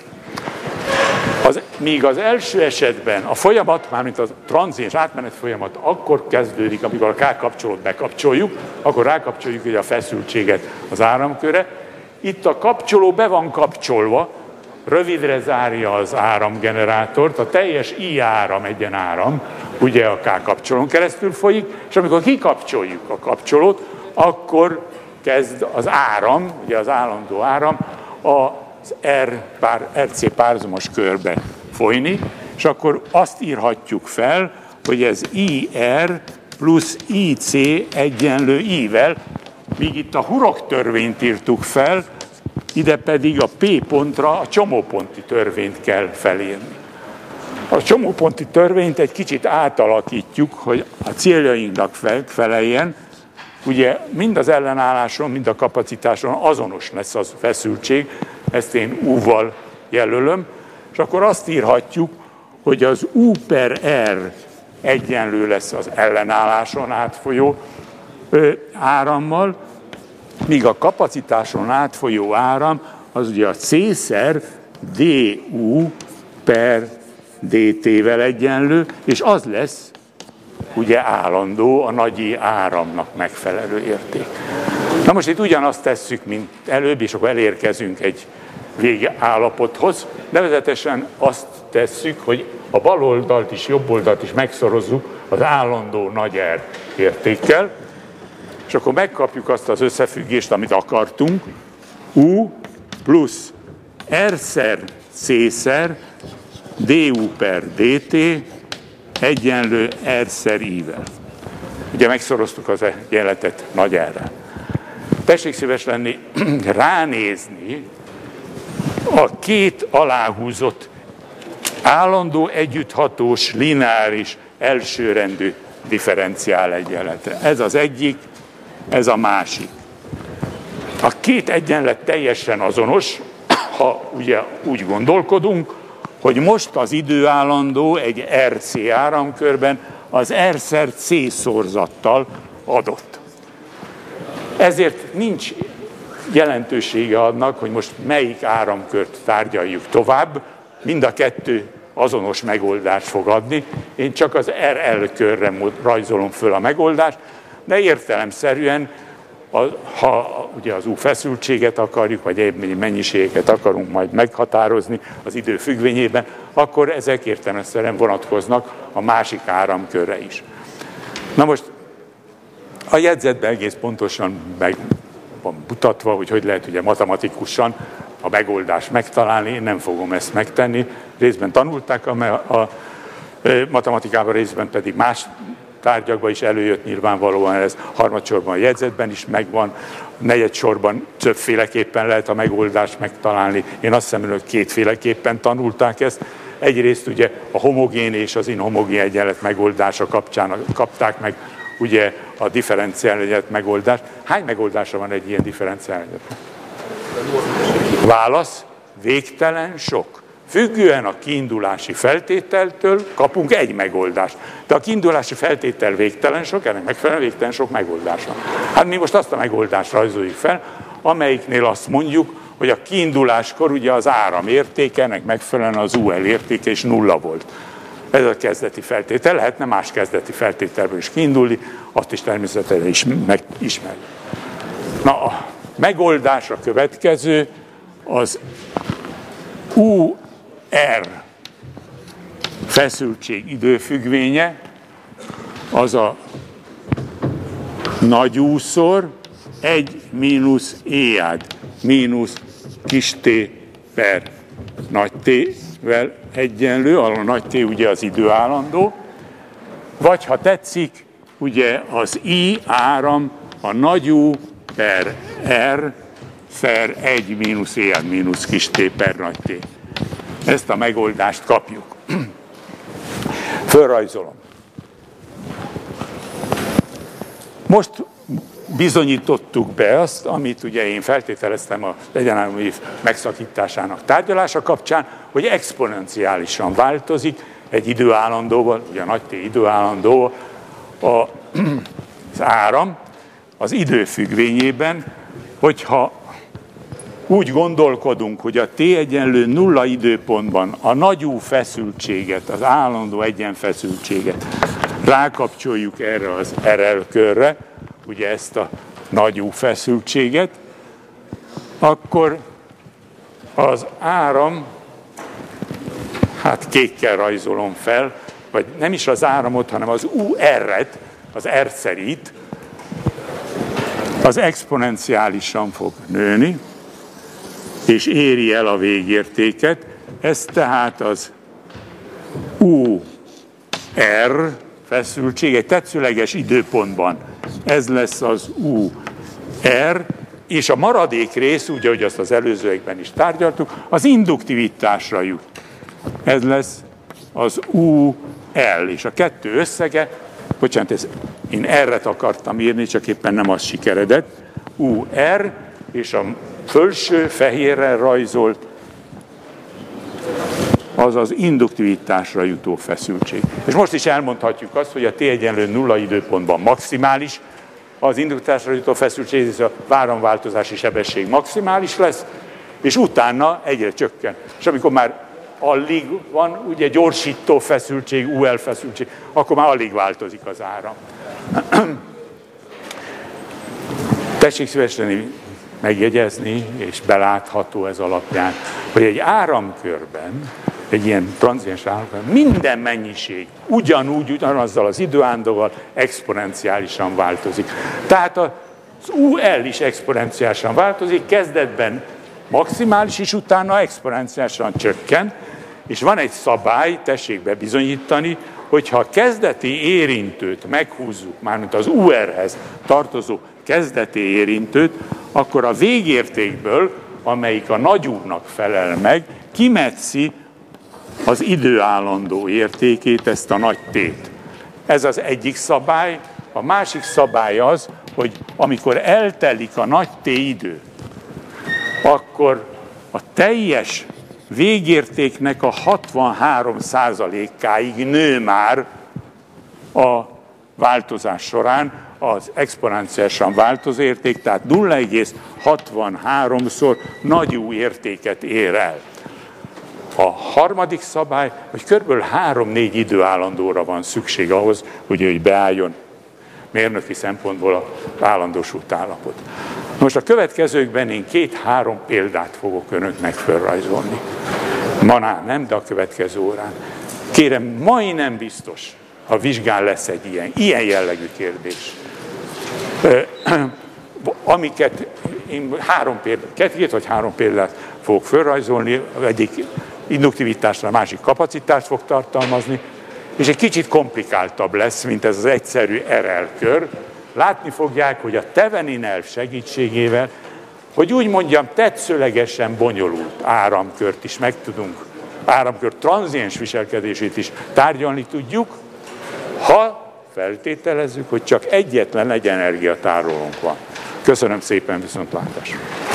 az, míg az első esetben a folyamat, mármint a tranziens átmenet folyamat akkor kezdődik, amikor a K kapcsolót bekapcsoljuk, akkor rákapcsoljuk ugye a feszültséget az áramkörre. Itt a kapcsoló be van kapcsolva, rövidre zárja az áramgenerátort, a teljes I áram egyen áram, ugye a K kapcsolón keresztül folyik, és amikor kikapcsoljuk a kapcsolót, akkor kezd az áram, ugye az állandó áram, az R pár, er cé párhuzamos körbe folyni, és akkor azt írhatjuk fel, hogy ez I R plusz I C egyenlő I-vel, míg itt a Hurok törvényt írtuk fel, ide pedig a P pontra a csomóponti törvényt kell felírni. A csomóponti törvényt egy kicsit átalakítjuk, hogy a céljainknak feleljen. Ugye mind az ellenálláson, mind a kapacitáson azonos lesz a feszültség, ezt én U-val jelölöm, és akkor azt írhatjuk, hogy az U per R egyenlő lesz az ellenálláson átfolyó ö, árammal, míg a kapacitáson átfolyó áram az ugye a C-szer du per dt-vel egyenlő, és az lesz ugye állandó, a nagy I áramnak megfelelő érték. Na most itt ugyanazt tesszük, mint előbb, és akkor elérkezünk egy végállapothoz. Nevezetesen azt tesszük, hogy a bal oldalt is, jobb oldalt is megszorozzuk az állandó nagy R értékkel, és akkor megkapjuk azt az összefüggést, amit akartunk. U plusz R-szer C-szer du per dt egyenlő R-szer I-vel. Ugye megszoroztuk az egyenletet nagy R-rel. Tessék szíves lenni ránézni a két aláhúzott állandó együtthatós, lineáris, elsőrendű differenciál egyenletre. Ez az egyik, ez a másik. A két egyenlet teljesen azonos, ha ugye úgy gondolkodunk, hogy most az időállandó egy er cé áramkörben az R-szer C szorzattal adott. Ezért nincs jelentősége annak, hogy most melyik áramkört tárgyaljuk tovább, mind a kettő azonos megoldást fog adni. Én csak az er el körre rajzolom föl a megoldást, de értelemszerűen, a, ha ugye az U feszültséget akarjuk, vagy egyéb mennyiségeket akarunk majd meghatározni az idő függvényében, akkor ezek értelemszerűen vonatkoznak a másik áramkörre is. Na most a jegyzetben egész pontosan meg van mutatva, hogy hogy lehet ugye matematikusan a megoldást megtalálni, én nem fogom ezt megtenni. Részben tanulták a, a, a matematikában, részben pedig más tárgyakban is előjött nyilvánvalóan, ez harmadsorban a jegyzetben is megvan, negyedsorban többféleképpen lehet a megoldást megtalálni. Én azt hiszem, hogy kétféleképpen tanulták ezt. Egyrészt ugye a homogén és az inhomogén egyenlet megoldása kapcsán kapták meg ugye a differenciál egyenlet megoldást. Hány megoldása van egy ilyen differenciál egyenlet? Válasz, végtelen sok. Függően a kiindulási feltételtől kapunk egy megoldást. De a kiindulási feltétel végtelen sok, ennek megfelelően végtelen sok megoldása. Hát mi most azt a megoldást rajzoljuk fel, amelyiknél azt mondjuk, hogy a kiinduláskor ugye az áram értéke, ennek megfelelően az u el értéke is nulla volt. Ez a kezdeti feltétel, lehetne más kezdeti feltételből is kiindulni, azt is természetesen is megismerjük. Na, a megoldás a következő, az u er feszültség időfüggvénye, az a nagy U-szor egy mínusz éjjád mínusz kis t per nagy T-vel egyenlő, ahol a nagy T ugye az időállandó, vagy ha tetszik, ugye az I áram a nagy U per R szer egy mínusz éjjád mínusz kis T per nagy T. Ezt a megoldást kapjuk. Fölrajzolom. Most bizonyítottuk be azt, amit ugye én feltételeztem az egyenálló év megszakításának tárgyalása kapcsán, hogy exponenciálisan változik egy időállandóval, ugye a nagy T időállandó az áram az idő függvényében, hogyha úgy gondolkodunk, hogy a T egyenlő nulla időpontban a nagy U feszültséget, az állandó egyenfeszültséget rákapcsoljuk erre az er el körre, ugye ezt a nagy U feszültséget, akkor az áram, hát kékkel rajzolom fel, vagy nem is az áramot, hanem az u er-et, az R-szerit, az exponenciálisan fog nőni, és éri el a végértéket. Ez tehát az u er feszültség egy tetszőleges időpontban. Ez lesz az u er, és a maradék rész, úgy, ahogy azt az előzőekben is tárgyaltuk, az induktivitásra jut. Ez lesz az u el, és a kettő összege, bocsánat, ez, én erre akartam írni, csak éppen nem az sikeredett, u er, és a fölső fehérrel rajzolt, az az induktivitásra jutó feszültség. És most is elmondhatjuk azt, hogy a T egyenlő nulla időpontban maximális, az induktivitásra jutó feszültség, és a váramváltozási sebesség maximális lesz, és utána egyre csökken. És amikor már alig van, ugye gyorsító feszültség, u el feszültség, akkor már alig változik az áram. Tessék szívesen megjegyezni, és belátható ez alapján, hogy egy áramkörben, egy ilyen tranziens áramkörben minden mennyiség ugyanúgy, ugyanazzal az időándóval exponenciálisan változik. Tehát az u el is exponenciálisan változik, kezdetben maximális, és utána exponenciálisan csökken, és van egy szabály, tessék bebizonyítani, hogyha a kezdeti érintőt meghúzzuk, mármint az u er-hez tartozó kezdeti érintőt, akkor a végértékből, amelyik a nagy U-nak felel meg, kimetszi az idő állandó értékét, ezt a nagy T-t. Ez az egyik szabály. A másik szabály az, hogy amikor eltelik a nagy T idő, akkor a teljes végértéknek a hatvanhárom százalékáig nő már a változás során az exponenciálisan változó érték, tehát nulla egész hatvanháromszor nagy új értéket ér el. A harmadik szabály, hogy kb. három-négy időállandóra van szükség ahhoz, hogy ő beálljon mérnöki szempontból az állandósult állapot. Most a következőkben én két-három példát fogok önöknek felrajzolni. Manán nem, de a következő órán. Kérem, majdnem biztos, ha vizsgán lesz egy ilyen, ilyen jellegű kérdés. Amiket én három példát, két vagy három példát fogok felrajzolni, egyik induktivitásra, a másik kapacitást fog tartalmazni, és egy kicsit komplikáltabb lesz, mint ez az egyszerű er el kör. Látni fogják, hogy a Thevenin elv segítségével, hogy úgy mondjam, tetszőlegesen bonyolult áramkört is meg tudunk, áramkör tranziens viselkedését is tárgyalni tudjuk, ha feltételezzük, hogy csak egyetlen egy energiatárolónk van. Köszönöm szépen, viszontlátásra!